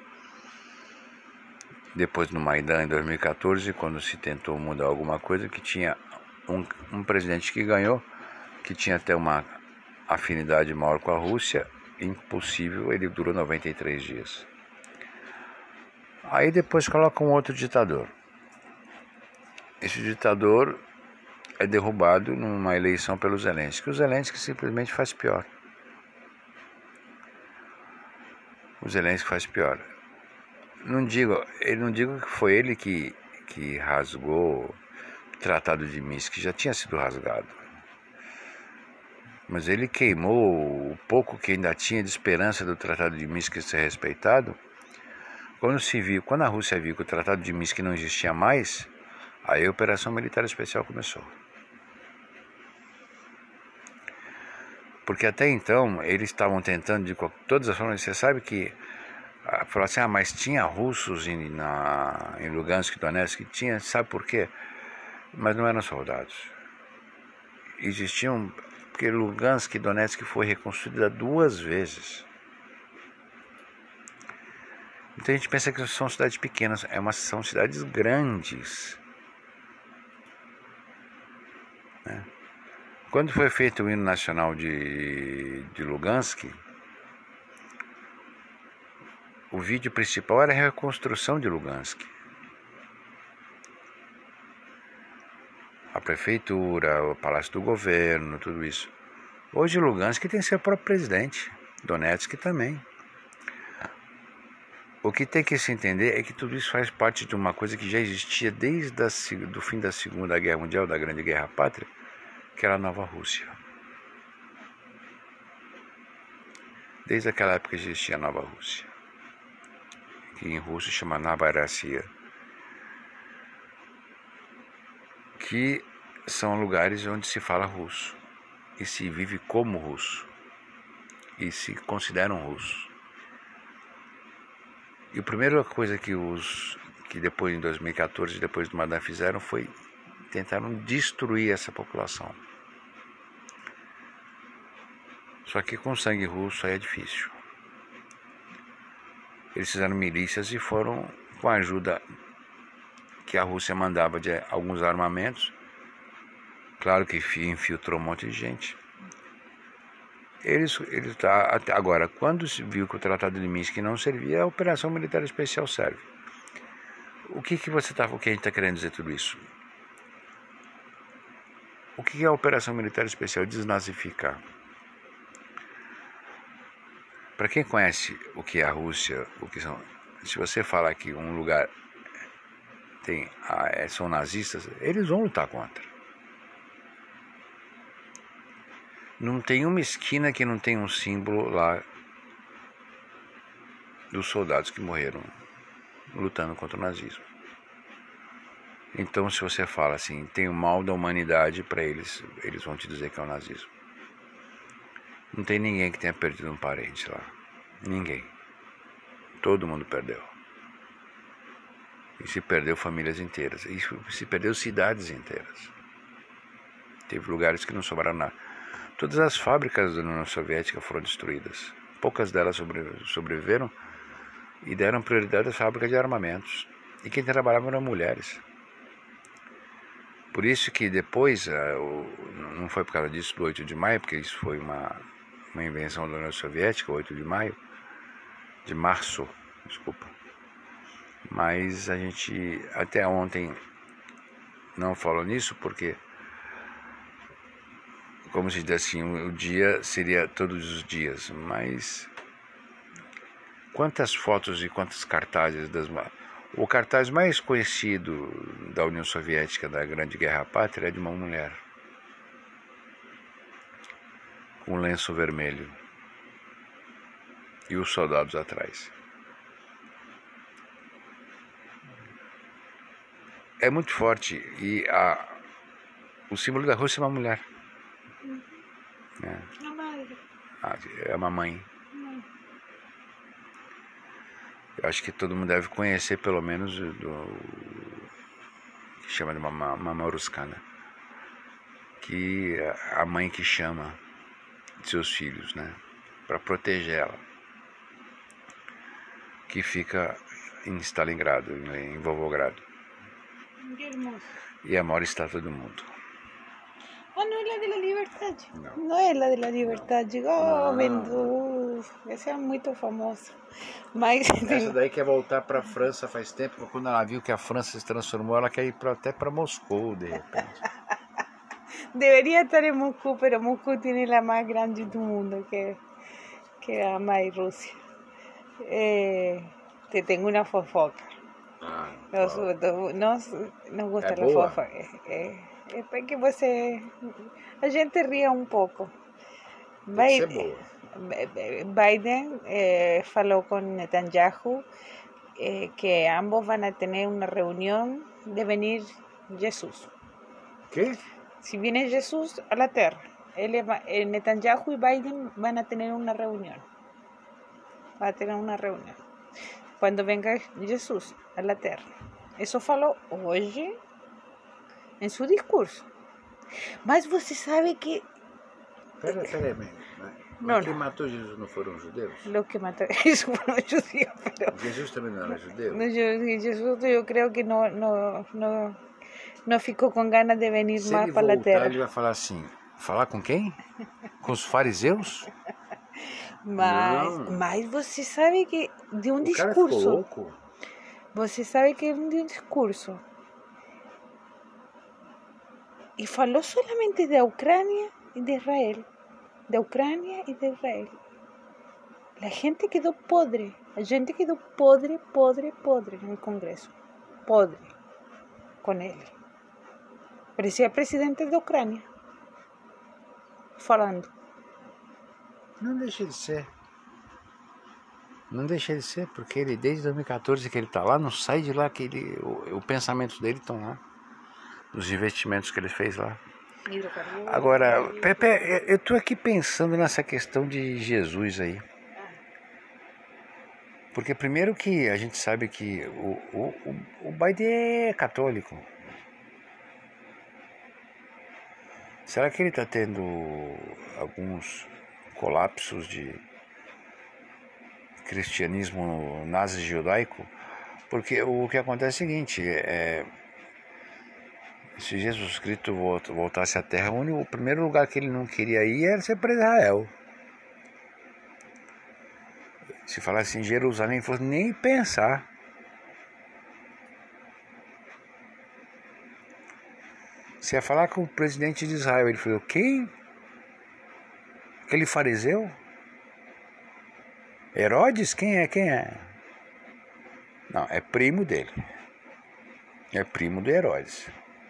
Speaker 1: Depois no Maidan em dois mil e quatorze, quando se tentou mudar alguma coisa, que tinha um, um presidente que ganhou, que tinha até uma afinidade maior com a Rússia, impossível, ele durou noventa e três dias. Aí depois coloca um outro ditador. Esse ditador é derrubado numa eleição pelo Zelensky. O Zelensky simplesmente faz pior. O Zelensky faz pior. Não digo, ele não digo que foi ele que, que rasgou o Tratado de Minsk, que já tinha sido rasgado. Mas ele queimou o pouco que ainda tinha de esperança do Tratado de Minsk ser respeitado. Quando se viu, quando a Rússia viu que o Tratado de Minsk não existia mais, aí a Operação Militar Especial começou. Porque até então eles estavam tentando de todas as formas. Você sabe que falou assim, ah, mas tinha russos em, na, em Lugansk, Donetsk, tinha, sabe por quê? Mas não eram soldados. Existiam, porque Lugansk e Donetsk foi reconstruída duas vezes. Então a gente pensa que são cidades pequenas, é uma, são cidades grandes. Né? Quando foi feito o hino nacional de, de Lugansk, o vídeo principal era a reconstrução de Lugansk. A prefeitura, o palácio do governo, tudo isso. Hoje Lugansk tem seu próprio presidente, Donetsk também. O que tem que se entender é que tudo isso faz parte de uma coisa que já existia desde o fim da Segunda Guerra Mundial, da Grande Guerra Pátria, que era a Nova Rússia. Desde aquela época existia a Nova Rússia, que em russo chama Novaya Rossiya, que são lugares onde se fala russo e se vive como russo e se consideram russos. E a primeira coisa que os que depois em dois mil e quatorze, depois do Maidan fizeram foi tentaram destruir essa população. Só que com sangue russo aí é difícil. Eles fizeram milícias e foram com a ajuda que a Rússia mandava de alguns armamentos. Claro que infiltrou um monte de gente. Eles, eles tá, até agora, quando se viu que o Tratado de Minsk não servia, a Operação Militar Especial serve. O que, que você tá, o que a gente está querendo dizer tudo isso? O que é a Operação Militar Especial? Desnazificar. Para quem conhece o que é a Rússia, o que são, se você falar que um lugar tem, são nazistas, eles vão lutar contra. Não tem uma esquina que não tem um símbolo lá dos soldados que morreram lutando contra o nazismo. Então, se você fala assim, tem o mal da humanidade, para eles, eles vão te dizer que é o nazismo. Não tem ninguém que tenha perdido um parente lá. Ninguém. Todo mundo perdeu. E se perdeu famílias inteiras. E se perdeu cidades inteiras. Teve lugares que não sobraram nada. Todas as fábricas da União Soviética foram destruídas. Poucas delas sobreviveram e deram prioridade às fábricas de armamentos. E quem trabalhava eram mulheres. Por isso que depois, não foi por causa disso do oito de maio, porque isso foi uma, uma invenção da União Soviética, oito de maio, de março, desculpa. Mas a gente até ontem não falou nisso, porque, como se diz assim, o dia seria todos os dias, mas quantas fotos e quantos cartazes das... O cartaz mais conhecido da União Soviética da Grande Guerra Pátria é de uma mulher com um lenço vermelho e os soldados atrás. É muito forte e a, o símbolo da Rússia é uma mulher. É, é uma mãe. acho que todo mundo deve conhecer pelo menos do que chama de Mama, Mama Ruscana, que a mãe que chama seus filhos, né, para proteger ela, que fica em Stalingrado, em Volgogrado.
Speaker 2: Que hermoso.
Speaker 1: E a maior estátua do mundo.
Speaker 2: Ah, não é a da Liberdade?
Speaker 1: Não.
Speaker 2: Não é a da Liberdade. Oh, vendo. Esse é muito famoso. Mas
Speaker 1: essa daí quer voltar para a França faz tempo, quando ela viu que a França se transformou, ela quer ir pra, até para Moscou, de repente.
Speaker 2: Deveria estar em Moscou, mas Moscou tem a mais grande do mundo, que, que é a mais Rússia. Eh, te tenho uma fofoca.
Speaker 1: Ah,
Speaker 2: Nos, nos, nos gusta
Speaker 1: é
Speaker 2: la fofoca. É, é, é para que você. A gente ria um pouco. Biden, Biden eh, falou com Netanyahu eh, que ambos van a tener una reunión de venir Jesús.
Speaker 1: ¿Qué?
Speaker 2: Si viene Jesús a la tierra, él, eh, Netanyahu y Biden van a tener una reunión. Va a tener una reunión. Cuando venga Jesús a la tierra. Eso falou hoje em seu discurso. Mas você sabe que...
Speaker 1: Pera, pera, pera.
Speaker 2: Não,
Speaker 1: Quem
Speaker 2: não.
Speaker 1: matou Jesus não foram os judeus?
Speaker 2: Los que mataron eso fueron los judíos, pero...
Speaker 1: Jesus também não era judeu?
Speaker 2: No, yo, Jesús yo creo que no, no, no, no ficou com ganas de venir
Speaker 1: Se
Speaker 2: mais
Speaker 1: ele
Speaker 2: para a
Speaker 1: voltar,
Speaker 2: terra.
Speaker 1: ele vai falar assim, falar com quem? Com os fariseus?
Speaker 2: Mas,
Speaker 1: Não.
Speaker 2: mas você sabe que de um
Speaker 1: O cara
Speaker 2: discurso...
Speaker 1: ficou louco?
Speaker 2: Você sabe que de um discurso... E falou solamente da Ucrânia e de Israel. Da Ucrânia e de Israel. A gente quedou podre. A gente quedou podre, podre, podre no Congresso. Podre. Com ele. Parecia presidente da Ucrânia. Falando.
Speaker 1: Não deixa de ser. Não deixa de ser, porque ele desde dois mil e catorze que ele está lá, não sai de lá, que ele, o, o pensamento dele estão lá. Os investimentos que ele fez lá. Agora, Pepe, eu estou aqui pensando nessa questão de Jesus aí. Porque primeiro que a gente sabe que o, o, o Biden é católico. Será que ele está tendo alguns colapsos de cristianismo nazi-judaico? Porque o que acontece é o seguinte, é, se Jesus Cristo voltasse à Terra, o primeiro lugar que ele não queria ir era ser para Israel. Se falasse em Jerusalém, ele fosse nem pensar. Se ia falar com o presidente de Israel, ele falou, quem? Aquele fariseu? Herodes? Quem é? Quem é? Não, é primo dele. É primo do Herodes.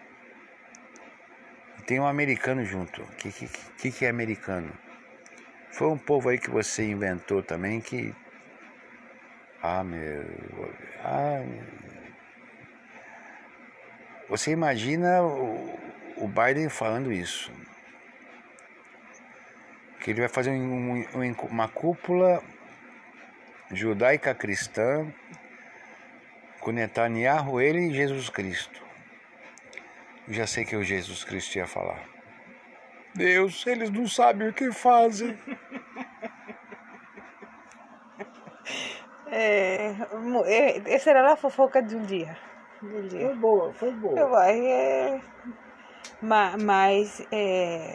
Speaker 1: E tem um americano junto. O que, que, que é americano? Foi um povo aí que você inventou também que... Ah, meu... Ah, meu... Você imagina o, o Biden falando isso. Que ele vai fazer um, um, uma cúpula judaica cristã com Netanyahu, ele e Jesus Cristo. Eu já sei que o Jesus Cristo ia falar. Deus, eles não sabem o que fazem.
Speaker 2: É, essa era a fofoca de um dia. De um dia.
Speaker 1: Foi boa, foi boa.
Speaker 2: É, mas é,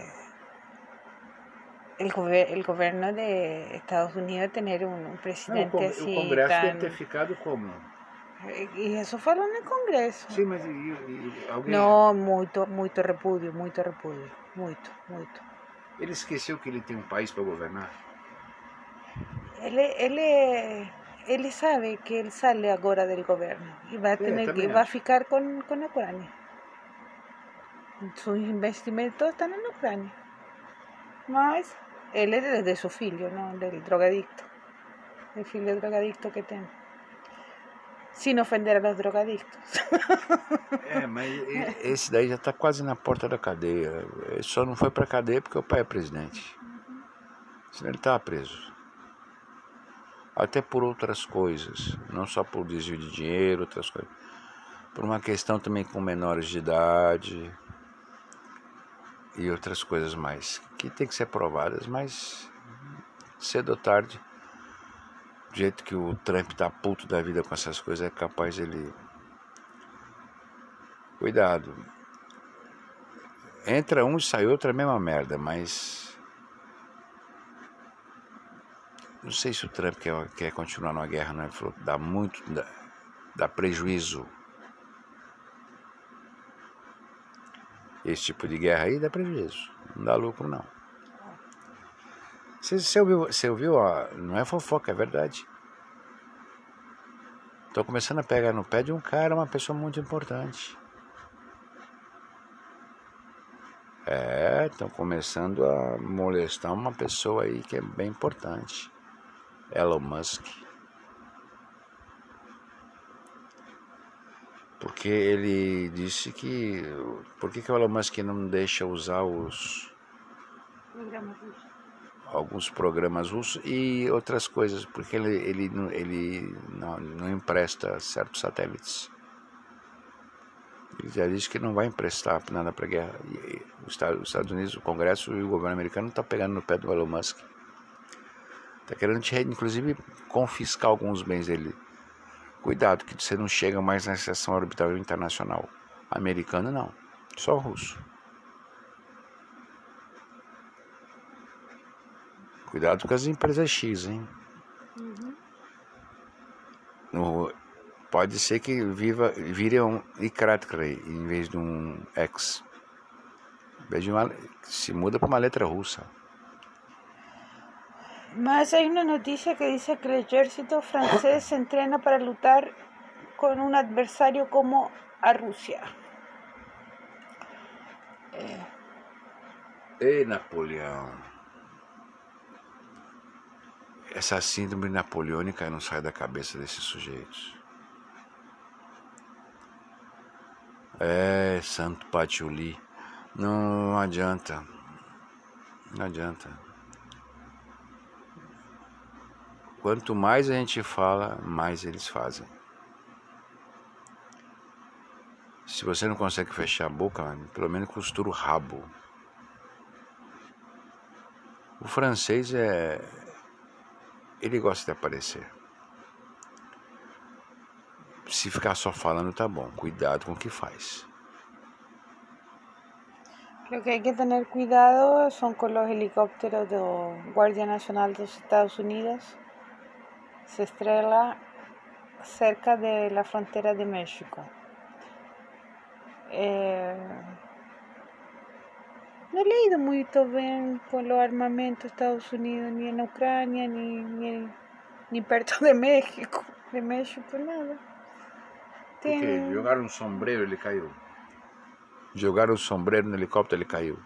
Speaker 2: el, gover, el governo de Estados Unidos ter um, um presidente
Speaker 1: não, o,
Speaker 2: assim.
Speaker 1: O Congresso
Speaker 2: tan...
Speaker 1: deve ter ficado como?
Speaker 2: E isso falou no Congresso.
Speaker 1: Sim, mas e, e, alguém...
Speaker 2: Não, muito, muito repúdio, muito repúdio. Muito, muito.
Speaker 1: Ele esqueceu que ele tem um país para governar?
Speaker 2: Ele, ele, ele sabe que ele sai agora do governo e vai, ter, que, vai ficar com, com a Ucrânia. Seus investimentos estão na Ucrânia. Mas ele é de seu filho, não do drogadicto. O filho do drogadicto que tem. Sem ofender a los drogadictos.
Speaker 1: É, mas esse daí já está quase na porta da cadeia. Ele só não foi para a cadeia porque o pai é presidente. Senão ele estava preso. até por outras coisas, não só por desvio de dinheiro, outras coisas, por uma questão também com menores de idade e outras coisas mais, que tem que ser provadas, mas cedo ou tarde, do jeito que o Trump tá puto da vida com essas coisas, é capaz ele... Cuidado. Entra um e sai outro, é a mesma merda, mas... Não sei se o Trump quer, quer continuar numa guerra, não. Ele falou que dá muito... Dá, dá prejuízo. Esse tipo de guerra aí dá prejuízo. Não dá lucro, não. Você, você ouviu, você ouviu ó, não é fofoca, é verdade. Estou começando a pegar no pé de um cara, uma pessoa muito importante. É, estão começando a molestar uma pessoa aí que é bem importante. Elon Musk. Porque ele disse que... Por que, que o Elon Musk não deixa usar os...
Speaker 2: Programas russos.
Speaker 1: Alguns programas russos e outras coisas, porque ele, ele, ele não, não empresta certos satélites. Ele já disse que não vai emprestar nada para a guerra. E os Estados Unidos, o Congresso e o governo americano estão pegando no pé do Elon Musk. Está querendo, inclusive, confiscar alguns bens dele. Cuidado, que você não chega mais na estação orbital internacional. Americano não, só russo. Cuidado com as empresas X, hein?
Speaker 2: Uhum.
Speaker 1: No, pode ser que viva, vire um Ikratkray em vez de um X. Em vez de uma, se muda para uma letra russa.
Speaker 2: Mas hay una noticia que dice que el ejército francés se entrena para luchar con un adversario como a Rusia.
Speaker 1: Eh. Ei, Napoleão. Essa síndrome napoleônica não sai da cabeça desses sujeitos. É, santo Patiuli. Não, não adianta. Não adianta. Quanto mais a gente fala, mais eles fazem. Se você não consegue fechar a boca, pelo menos costura o rabo. O francês é... Ele gosta de aparecer. Se ficar só falando, tá bom. Cuidado com o que faz.
Speaker 2: Lo que hay que tener cuidado son con los helicópteros de Guardia Nacional de los Estados Unidos. Se estrella cerca de la frontera de México. Eh, no he leído muy bien con los armamentos de Estados Unidos, ni en Ucrania, ni, ni, ni perto de México. De México, nada.
Speaker 1: Tem... Porque jogaram um sombreiro, ele caiu. Jogaram o sombreiro no helicóptero, ele caiu.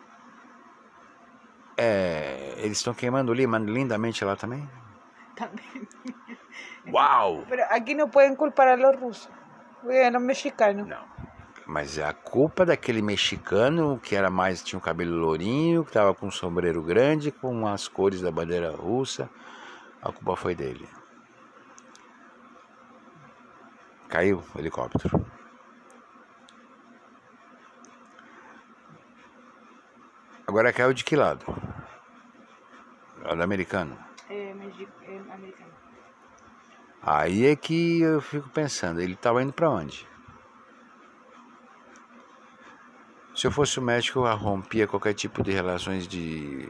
Speaker 1: É, eles estão queimando lindamente lá também?
Speaker 2: Também.
Speaker 1: Uau!
Speaker 2: Mas aqui não podem culpar a los russos, é los mexicanos.
Speaker 1: Não. Mas é a culpa daquele mexicano que era mais, tinha um cabelo lourinho, que estava com um sombreiro grande, com as cores da bandeira russa. A culpa foi dele. Caiu o helicóptero. Agora caiu de que lado? É do americano?
Speaker 2: É, é americano.
Speaker 1: Aí é que eu fico pensando, ele estava indo para onde? Se eu fosse o México, eu rompia qualquer tipo de relações de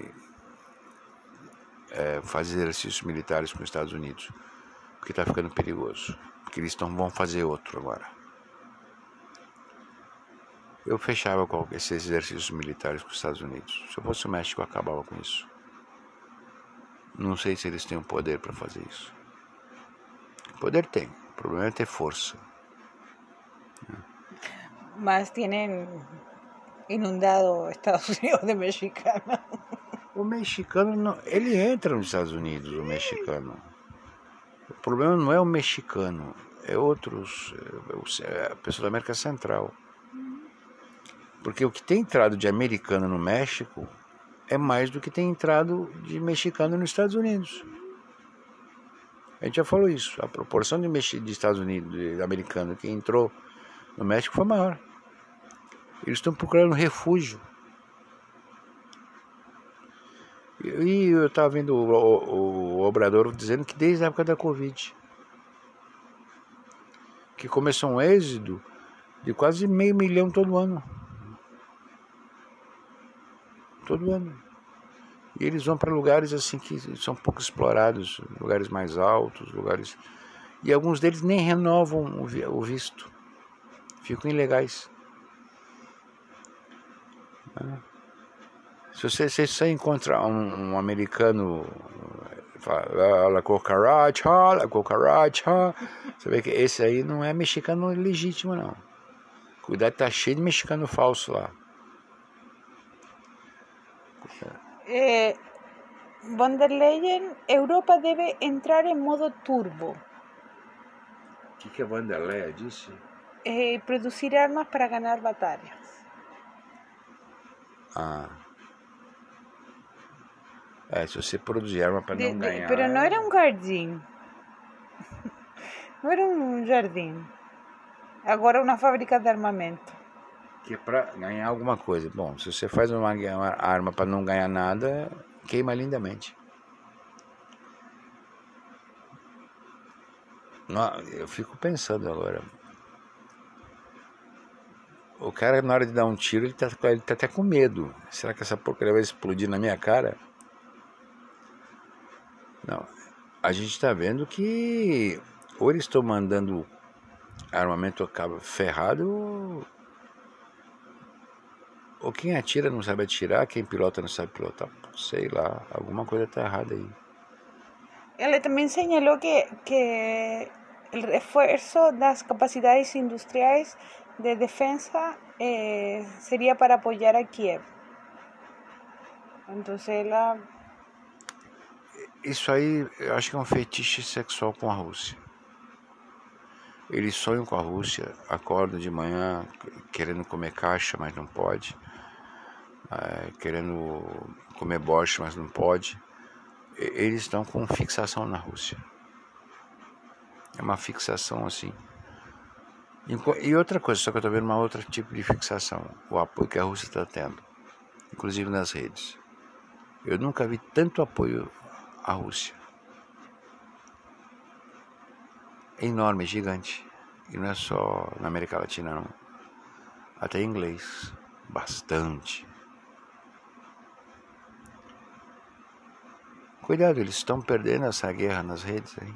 Speaker 1: é, fazer exercícios militares com os Estados Unidos, porque está ficando perigoso, porque eles tão, vão fazer outro agora. Eu fechava qualquer esses exercícios militares com os Estados Unidos. Se eu fosse o México, eu acabava com isso. Não sei se eles têm o poder para fazer isso. Poder tem, o problema é ter força.
Speaker 2: Mas tienen inundado Estados Unidos de mexicano.
Speaker 1: O mexicano, não, ele entra nos Estados Unidos, o mexicano. O problema não é o mexicano, é outros, é a pessoa da América Central. Porque o que tem entrado de americano no México é mais do que tem entrado de mexicano nos Estados Unidos. A gente já falou isso. A proporção de, de Estados Unidos, de americano que entrou no México foi maior. Eles estão procurando refúgio. E eu estava vendo o, o, o Obrador dizendo que desde a época da Covid, que começou um êxodo de quase meio milhão todo ano. Todo ano. E eles vão para lugares assim que são pouco explorados, lugares mais altos, lugares... E alguns deles nem renovam o visto. Ficam ilegais. Se você, se você encontra um, um americano, fala, la cucaracha, la cucaracha, você vê que esse aí não é mexicano legítimo, não. Cuidado, tá cheio de mexicano falso lá.
Speaker 2: Eh, von der Leyen, Europa debe entrar em modo turbo.
Speaker 1: O que, que a von der Leyen disse?
Speaker 2: Eh, produzir armas para ganhar batalhas.
Speaker 1: Ah. É, se você produzir arma para não
Speaker 2: de,
Speaker 1: ganhar...
Speaker 2: Pero não era um jardim. Não era um jardim. Agora uma fábrica de armamento.
Speaker 1: Que é para ganhar alguma coisa. Bom, se você faz uma, uma arma para não ganhar nada, queima lindamente. Não, eu fico pensando agora. O cara, na hora de dar um tiro, ele tá, ele tá até com medo. Será que essa porcaria vai explodir na minha cara? Não. A gente está vendo que ou eles estão mandando armamento acaba ferrado, ou, ou quem atira não sabe atirar, quem pilota não sabe pilotar. Sei lá, alguma coisa está errada aí.
Speaker 2: Ela também señalou que, que o reforço das capacidades industriais de defensa eh, seria para apoiar a Kiev. Então ela...
Speaker 1: Isso aí, eu acho que é um fetiche sexual com a Rússia. Eles sonham com a Rússia, acordam de manhã querendo comer caixa, mas não pode. É, querendo comer borscht, mas não pode. Eles estão com fixação na Rússia. É uma fixação assim. E outra coisa, só que eu estou vendo uma outra tipo de fixação. O apoio que a Rússia está tendo, inclusive nas redes. Eu nunca vi tanto apoio à Rússia. É enorme, gigante. E não é só na América Latina, não. Até em inglês. Bastante. Cuidado, eles estão perdendo essa guerra nas redes aí.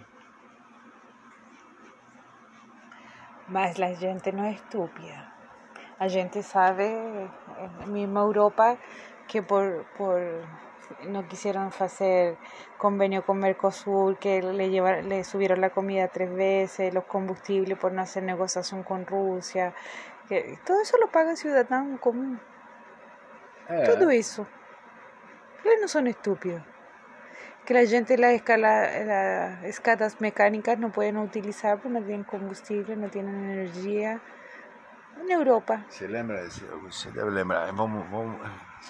Speaker 2: Mas a gente não é estúpida. A gente sabe, mesmo a Europa, que por, por no quisieron hacer convenio con Mercosur, que le, llevar, le subieron la comida tres veces, los combustibles por no hacer negociación con Rusia, que todo eso lo paga el ciudadano común. É. Todo eso. Eles não são estúpidos. Que la gente las escala, las escadas mecánicas no pueden utilizar porque no tienen combustible, no tienen energia. Na Europa.
Speaker 1: Você lembra? Você deve lembrar. Vamos, vamos.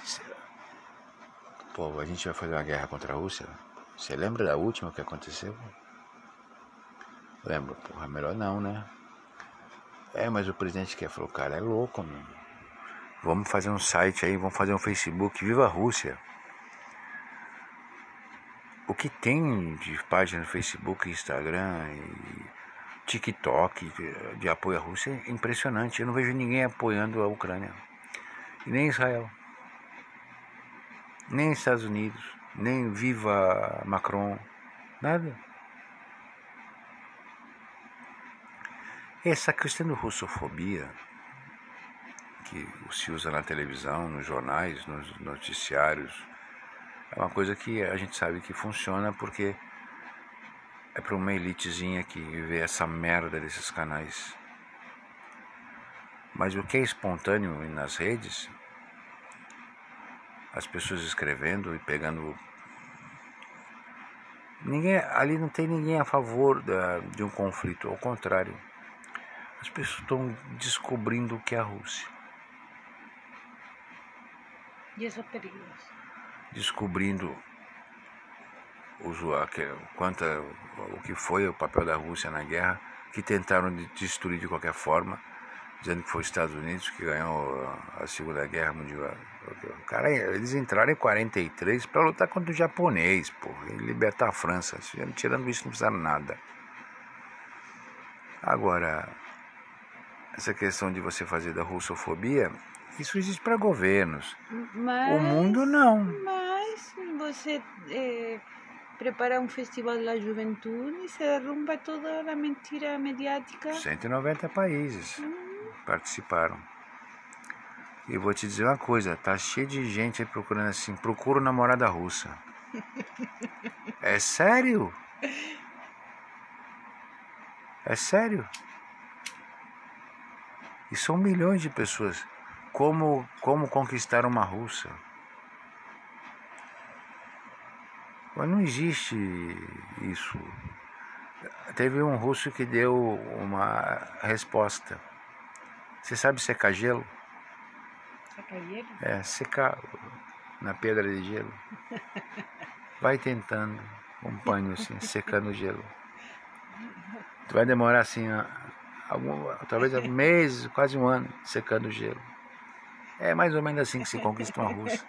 Speaker 1: Pô, a gente vai fazer uma guerra contra a Rússia. Você lembra da última que aconteceu? Lembra? Porra, melhor não, né? É, mas o presidente que falou, cara, é louco, mano. Vamos fazer um site aí, vamos fazer um Facebook, Viva a Rússia. O que tem de página no Facebook, Instagram e TikTok de, de apoio à Rússia é impressionante. Eu não vejo ninguém apoiando a Ucrânia. E nem Israel. Nem Estados Unidos. Nem Viva Macron. Nada. Essa questão de russofobia que se usa na televisão, nos jornais, nos noticiários, é uma coisa que a gente sabe que funciona porque é para uma elitezinha que vê essa merda desses canais. Mas o que é espontâneo nas redes, as pessoas escrevendo e pegando... Ninguém, ali não tem ninguém a favor da, de um conflito, ao contrário. As pessoas estão descobrindo o que é a Rússia.
Speaker 2: E isso é perigoso.
Speaker 1: Descobrindo usou aquele, quanto o que foi o papel da Rússia na guerra, que tentaram destruir de qualquer forma, dizendo que foi os Estados Unidos que ganhou a Segunda Guerra Mundial. Cara, eles entraram em quarenta e três para lutar contra o japonês, pô, e libertar a França. Tirando isso, não precisaram nada. Agora, essa questão de você fazer da russofobia, isso existe para governos.
Speaker 2: Mas,
Speaker 1: o mundo não.
Speaker 2: Mas você eh, prepara um festival da juventude e se derrumba toda a mentira mediática.
Speaker 1: cento e noventa países hum. participaram. E vou te dizer uma coisa, tá cheio de gente aí procurando assim, procura namorada russa. É sério? É sério? E são milhões de pessoas. Como, como conquistar uma russa? Mas não existe isso. Teve um russo que deu uma resposta. Você sabe secar gelo?
Speaker 2: Secar gelo?
Speaker 1: É, secar na pedra de gelo. Vai tentando, com um pano assim, secando o gelo. Tu vai demorar assim, algum, talvez meses, quase um ano, secando o gelo. É mais ou menos assim que se conquista uma russa.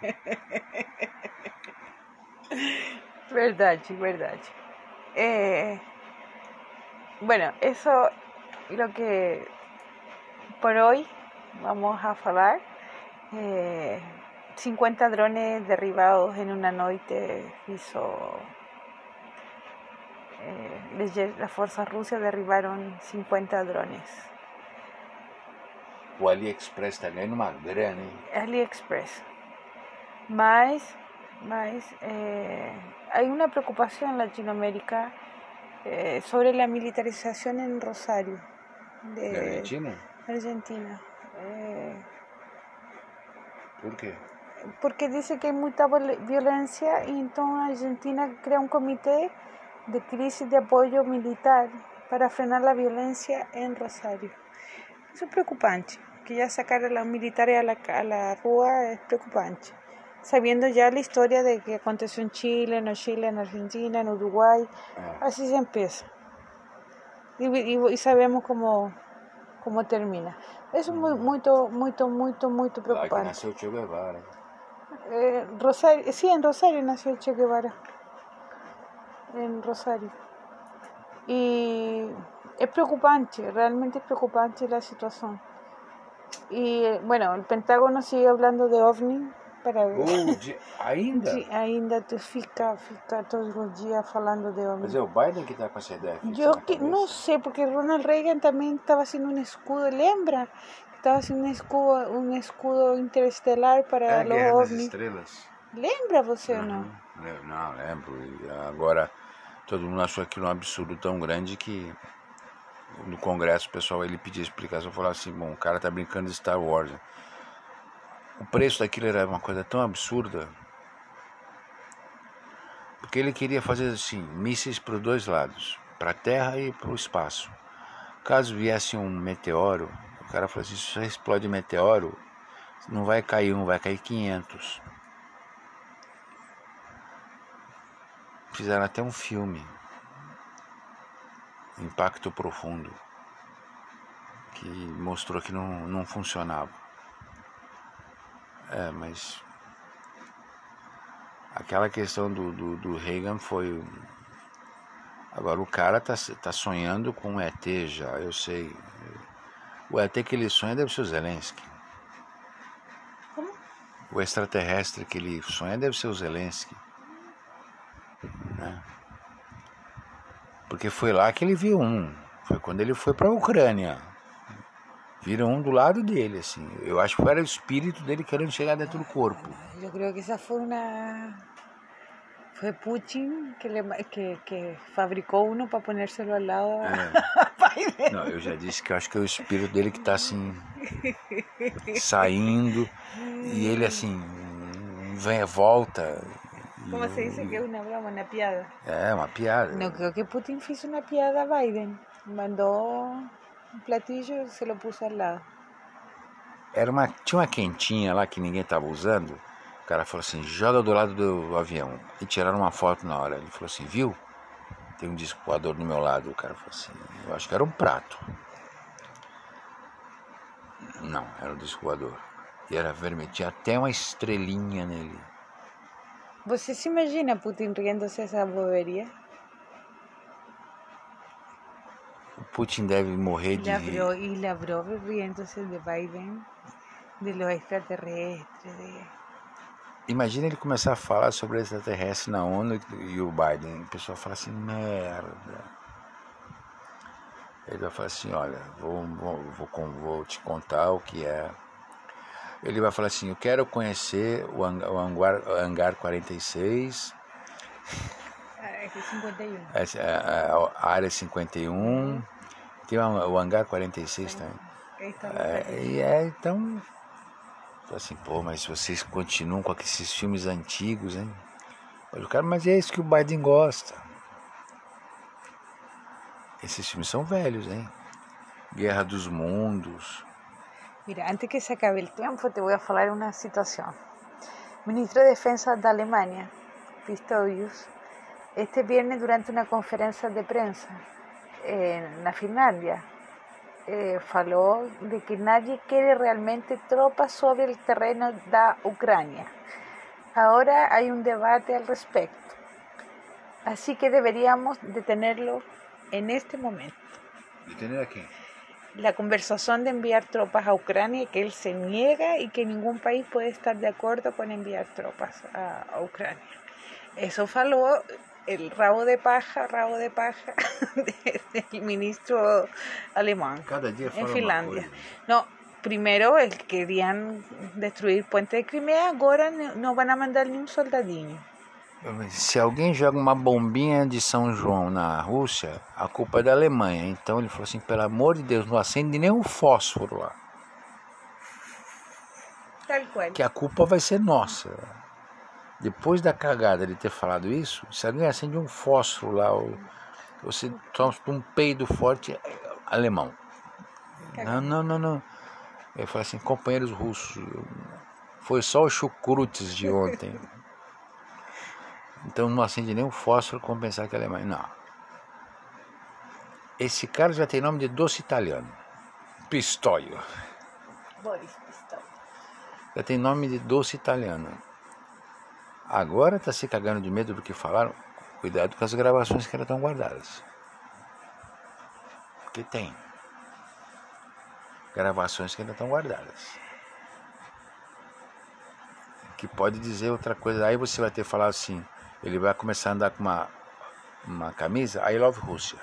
Speaker 2: Verdade, verdade. Eh, bueno, eso es lo que por hoy vamos a hablar. Eh, cincuenta drones derribados en una noche hizo... Eh, las fuerzas rusas derribaron cincuenta drones.
Speaker 1: O AliExpress está ganhando uma grana, hein?
Speaker 2: AliExpress. Mas, mas eh, hay una preocupación en Latinoamérica eh, sobre la militarización en Rosario.
Speaker 1: De, ¿De Argentina?
Speaker 2: Argentina. Eh,
Speaker 1: ¿Por qué?
Speaker 2: Porque dice que hay mucha violencia y entonces Argentina crea un comité de crisis de apoyo militar para frenar la violencia en Rosario. Eso es preocupante, que ya sacar a los militares a la, a la rúa es preocupante. Sabiendo ya la historia de que aconteció en Chile, en Chile, en Argentina, en Uruguay, ah. así se empieza. Y, y, y sabemos cómo, cómo termina. Eso es muy, muy, muy, muy, muy preocupante.
Speaker 1: Lá que nasceu Che Guevara.
Speaker 2: Eh, Rosario, sí, en Rosario nació Che Guevara. En Rosario. Y es preocupante, realmente es preocupante la situación. Y bueno, el Pentágono sigue hablando de OVNI. Para ver.
Speaker 1: Oh, de, ainda?
Speaker 2: De, ainda tu fica, fica todos os dias falando de OVNI.
Speaker 1: Mas é o Biden que está com essa ideia.
Speaker 2: Eu que, não sei, porque Ronald Reagan também estava haciendo um escudo, lembra? Estava haciendo um escudo, um escudo interestelar para
Speaker 1: é,
Speaker 2: os
Speaker 1: Guerra
Speaker 2: OVNI.
Speaker 1: Das Estrelas.
Speaker 2: Lembra você ou
Speaker 1: não?
Speaker 2: Não,
Speaker 1: não lembro. Agora, todo mundo achou aquilo um absurdo tão grande que no Congresso o pessoal ele pedia explicação, falava assim, bom, o cara está brincando de Star Wars. O preço daquilo era uma coisa tão absurda, porque ele queria fazer assim, mísseis para os dois lados, para a Terra e para o espaço. Caso viesse um meteoro, o cara falou assim, se você explode meteoro, não vai cair um, vai cair quinhentos. Fizeram até um filme, Impacto Profundo, que mostrou que não, não funcionava. É, mas aquela questão do, do, do Reagan foi... Agora o cara tá, tá sonhando com o E T já, eu sei. O E T que ele sonha deve ser o Zelensky.
Speaker 2: Como?
Speaker 1: O extraterrestre que ele sonha deve ser o Zelensky. Né? Porque foi lá que ele viu um. Foi quando ele foi para a Ucrânia. Viram um do lado dele, assim. Eu acho que era o espírito dele querendo chegar dentro do corpo.
Speaker 2: Eu creio que essa foi uma... Foi Putin que, le... que, que fabricou um para pôr-se-lo ao lado.
Speaker 1: É. Não, eu já disse que eu acho que é o espírito dele que está assim, saindo. E ele assim, vem, volta.
Speaker 2: Como e... se diz que é uma broma, uma piada.
Speaker 1: É, uma piada.
Speaker 2: Não, creio que Putin fez uma piada a Biden. Mandou... um platillo e se lo puso ao lado.
Speaker 1: Era uma, tinha uma quentinha lá que ninguém estava usando. cara falou assim, joga do lado do avião. E tiraram uma foto na hora. Ele falou assim, viu? Tem um disco voador do meu lado. O cara falou assim, eu acho que era um prato. Não, era um disco voador. E era vermelho, tinha até uma estrelinha nele.
Speaker 2: Você se imagina Putin riendo-se essa boberia?
Speaker 1: O Putin deve morrer de...
Speaker 2: Lavrov, e Lavrov riendo-se de Biden, de los extraterrestres. De...
Speaker 1: Imagina ele começar a falar sobre extraterrestre na ONU e o Biden. O pessoal fala assim, merda. Ele vai falar assim, olha, vou, vou, vou, vou te contar o que é. Ele vai falar assim, eu quero conhecer o hangar, o hangar, o hangar quarenta e seis.
Speaker 2: Ah, cinquenta e um.
Speaker 1: A, a, a área cinquenta e um. Uhum. Tem o hangar quarenta e seis também. É, e é, então... assim, pô, mas vocês continuam com aqueles filmes antigos, hein? Olha, o cara, mas é isso que o Biden gosta. Esses filmes são velhos, hein? Guerra dos Mundos.
Speaker 2: Mira, antes que se acabe el tiempo, te voy a falar una situación. Ministro de Defensa de Alemania, Pistorius, este viernes durante una conferencia de prensa en la Finlandia, eh, falou de que nadie quiere realmente tropas sobre el terreno de Ucrania. Ahora hay un debate al respecto, así que deberíamos detenerlo en este momento.
Speaker 1: ¿Detener a qué?
Speaker 2: La conversación de enviar tropas a Ucrania, que él se niega y que ningún país puede estar de acuerdo con enviar tropas a, a Ucrania. Eso faló el rabo de paja, rabo de paja del ministro alemán.
Speaker 1: Cada día
Speaker 2: en Finlandia. No, primero querían destruir Puente de Crimea, ahora no van a mandar ni un soldadinho.
Speaker 1: Se alguém joga uma bombinha de São João na Rússia, a culpa é da Alemanha. Então ele falou assim, pelo amor de Deus, não acende nem um fósforo lá.
Speaker 2: Tal qual.
Speaker 1: Que a culpa vai ser nossa. Depois da cagada de ter falado isso, se alguém acende um fósforo lá, ou você toma um peido forte, alemão. Não, não, não, não. Eu falei assim, companheiros russos, foi só o chucrutes de ontem. Então não acende nem um fósforo como pensar que é Alemanha. Não. Esse cara já tem nome de doce italiano. Pistoio.
Speaker 2: Boris Pistoio.
Speaker 1: Já tem nome de doce italiano. Agora está se cagando de medo do que falaram. Cuidado com as gravações que ainda estão guardadas. Porque tem. Gravações que ainda estão guardadas. Que pode dizer outra coisa. Aí você vai ter que falar assim. Ele vai começar a andar com uma, uma camisa I love Rússia.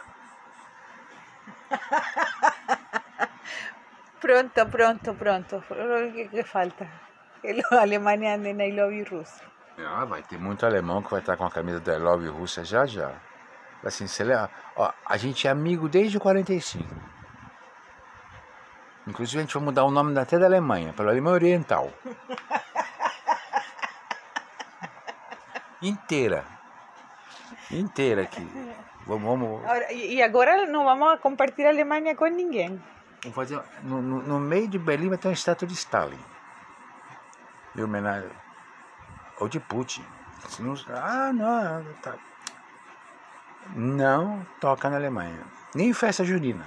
Speaker 2: Pronto, pronto, pronto. O que, que falta? Que a Alemanha ande na I love Rússia.
Speaker 1: Ah, vai ter muito alemão que vai estar com a camisa da I love Rússia já já. Assim, você lê, ó, a gente é amigo desde quarenta e cinco. Inclusive a gente vai mudar o nome até da Alemanha, para a Alemanha Oriental. Inteira. Inteira aqui. Vamos, vamos.
Speaker 2: Ahora, e agora não vamos a compartilhar a Alemanha com ninguém.
Speaker 1: Vamos fazer, no, no, no meio de Berlim vai ter uma estátua de Stalin. Em homenagem. Ou de Putin. Não, ah, não. Tá. Não toca na Alemanha. Nem em festa junina.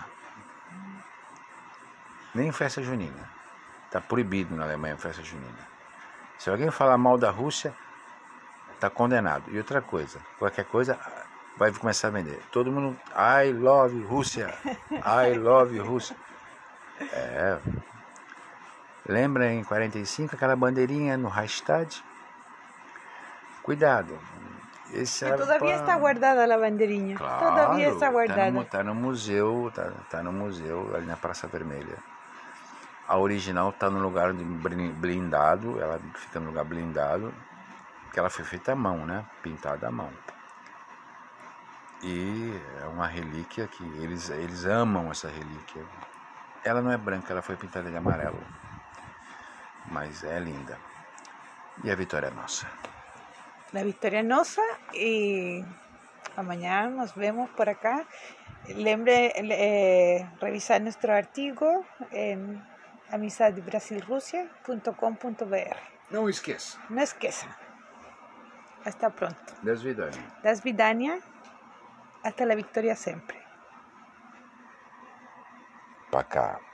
Speaker 1: Nem em festa junina. Está proibido na Alemanha festa junina. Se alguém falar mal da Rússia, está condenado. E outra coisa, qualquer coisa vai começar a vender. Todo mundo, I love Rússia, I love Rússia. É. Lembra em quarenta e cinco aquela bandeirinha no Reichstag? Cuidado. Esse
Speaker 2: era todavia pra... está guardada a bandeirinha.
Speaker 1: Claro,
Speaker 2: todavia está guardada.
Speaker 1: Está no, tá no museu, está tá no museu ali na Praça Vermelha. A original está no lugar blindado, ela fica no lugar blindado. Que ela foi feita à mão, né? Pintada à mão. E é uma relíquia que eles, eles amam essa relíquia. Ela não é branca, ela foi pintada de amarelo. Mas é linda. E a vitória é nossa.
Speaker 2: A vitória é nossa e amanhã nos vemos por acá. Lembre eh, revisar nosso artigo em amizade brasil rusia ponto com ponto b r.
Speaker 1: Não esqueça.
Speaker 2: Não esqueça. Hasta pronto.
Speaker 1: До свидания.
Speaker 2: До свидания. Hasta la victoria siempre.
Speaker 1: Пока.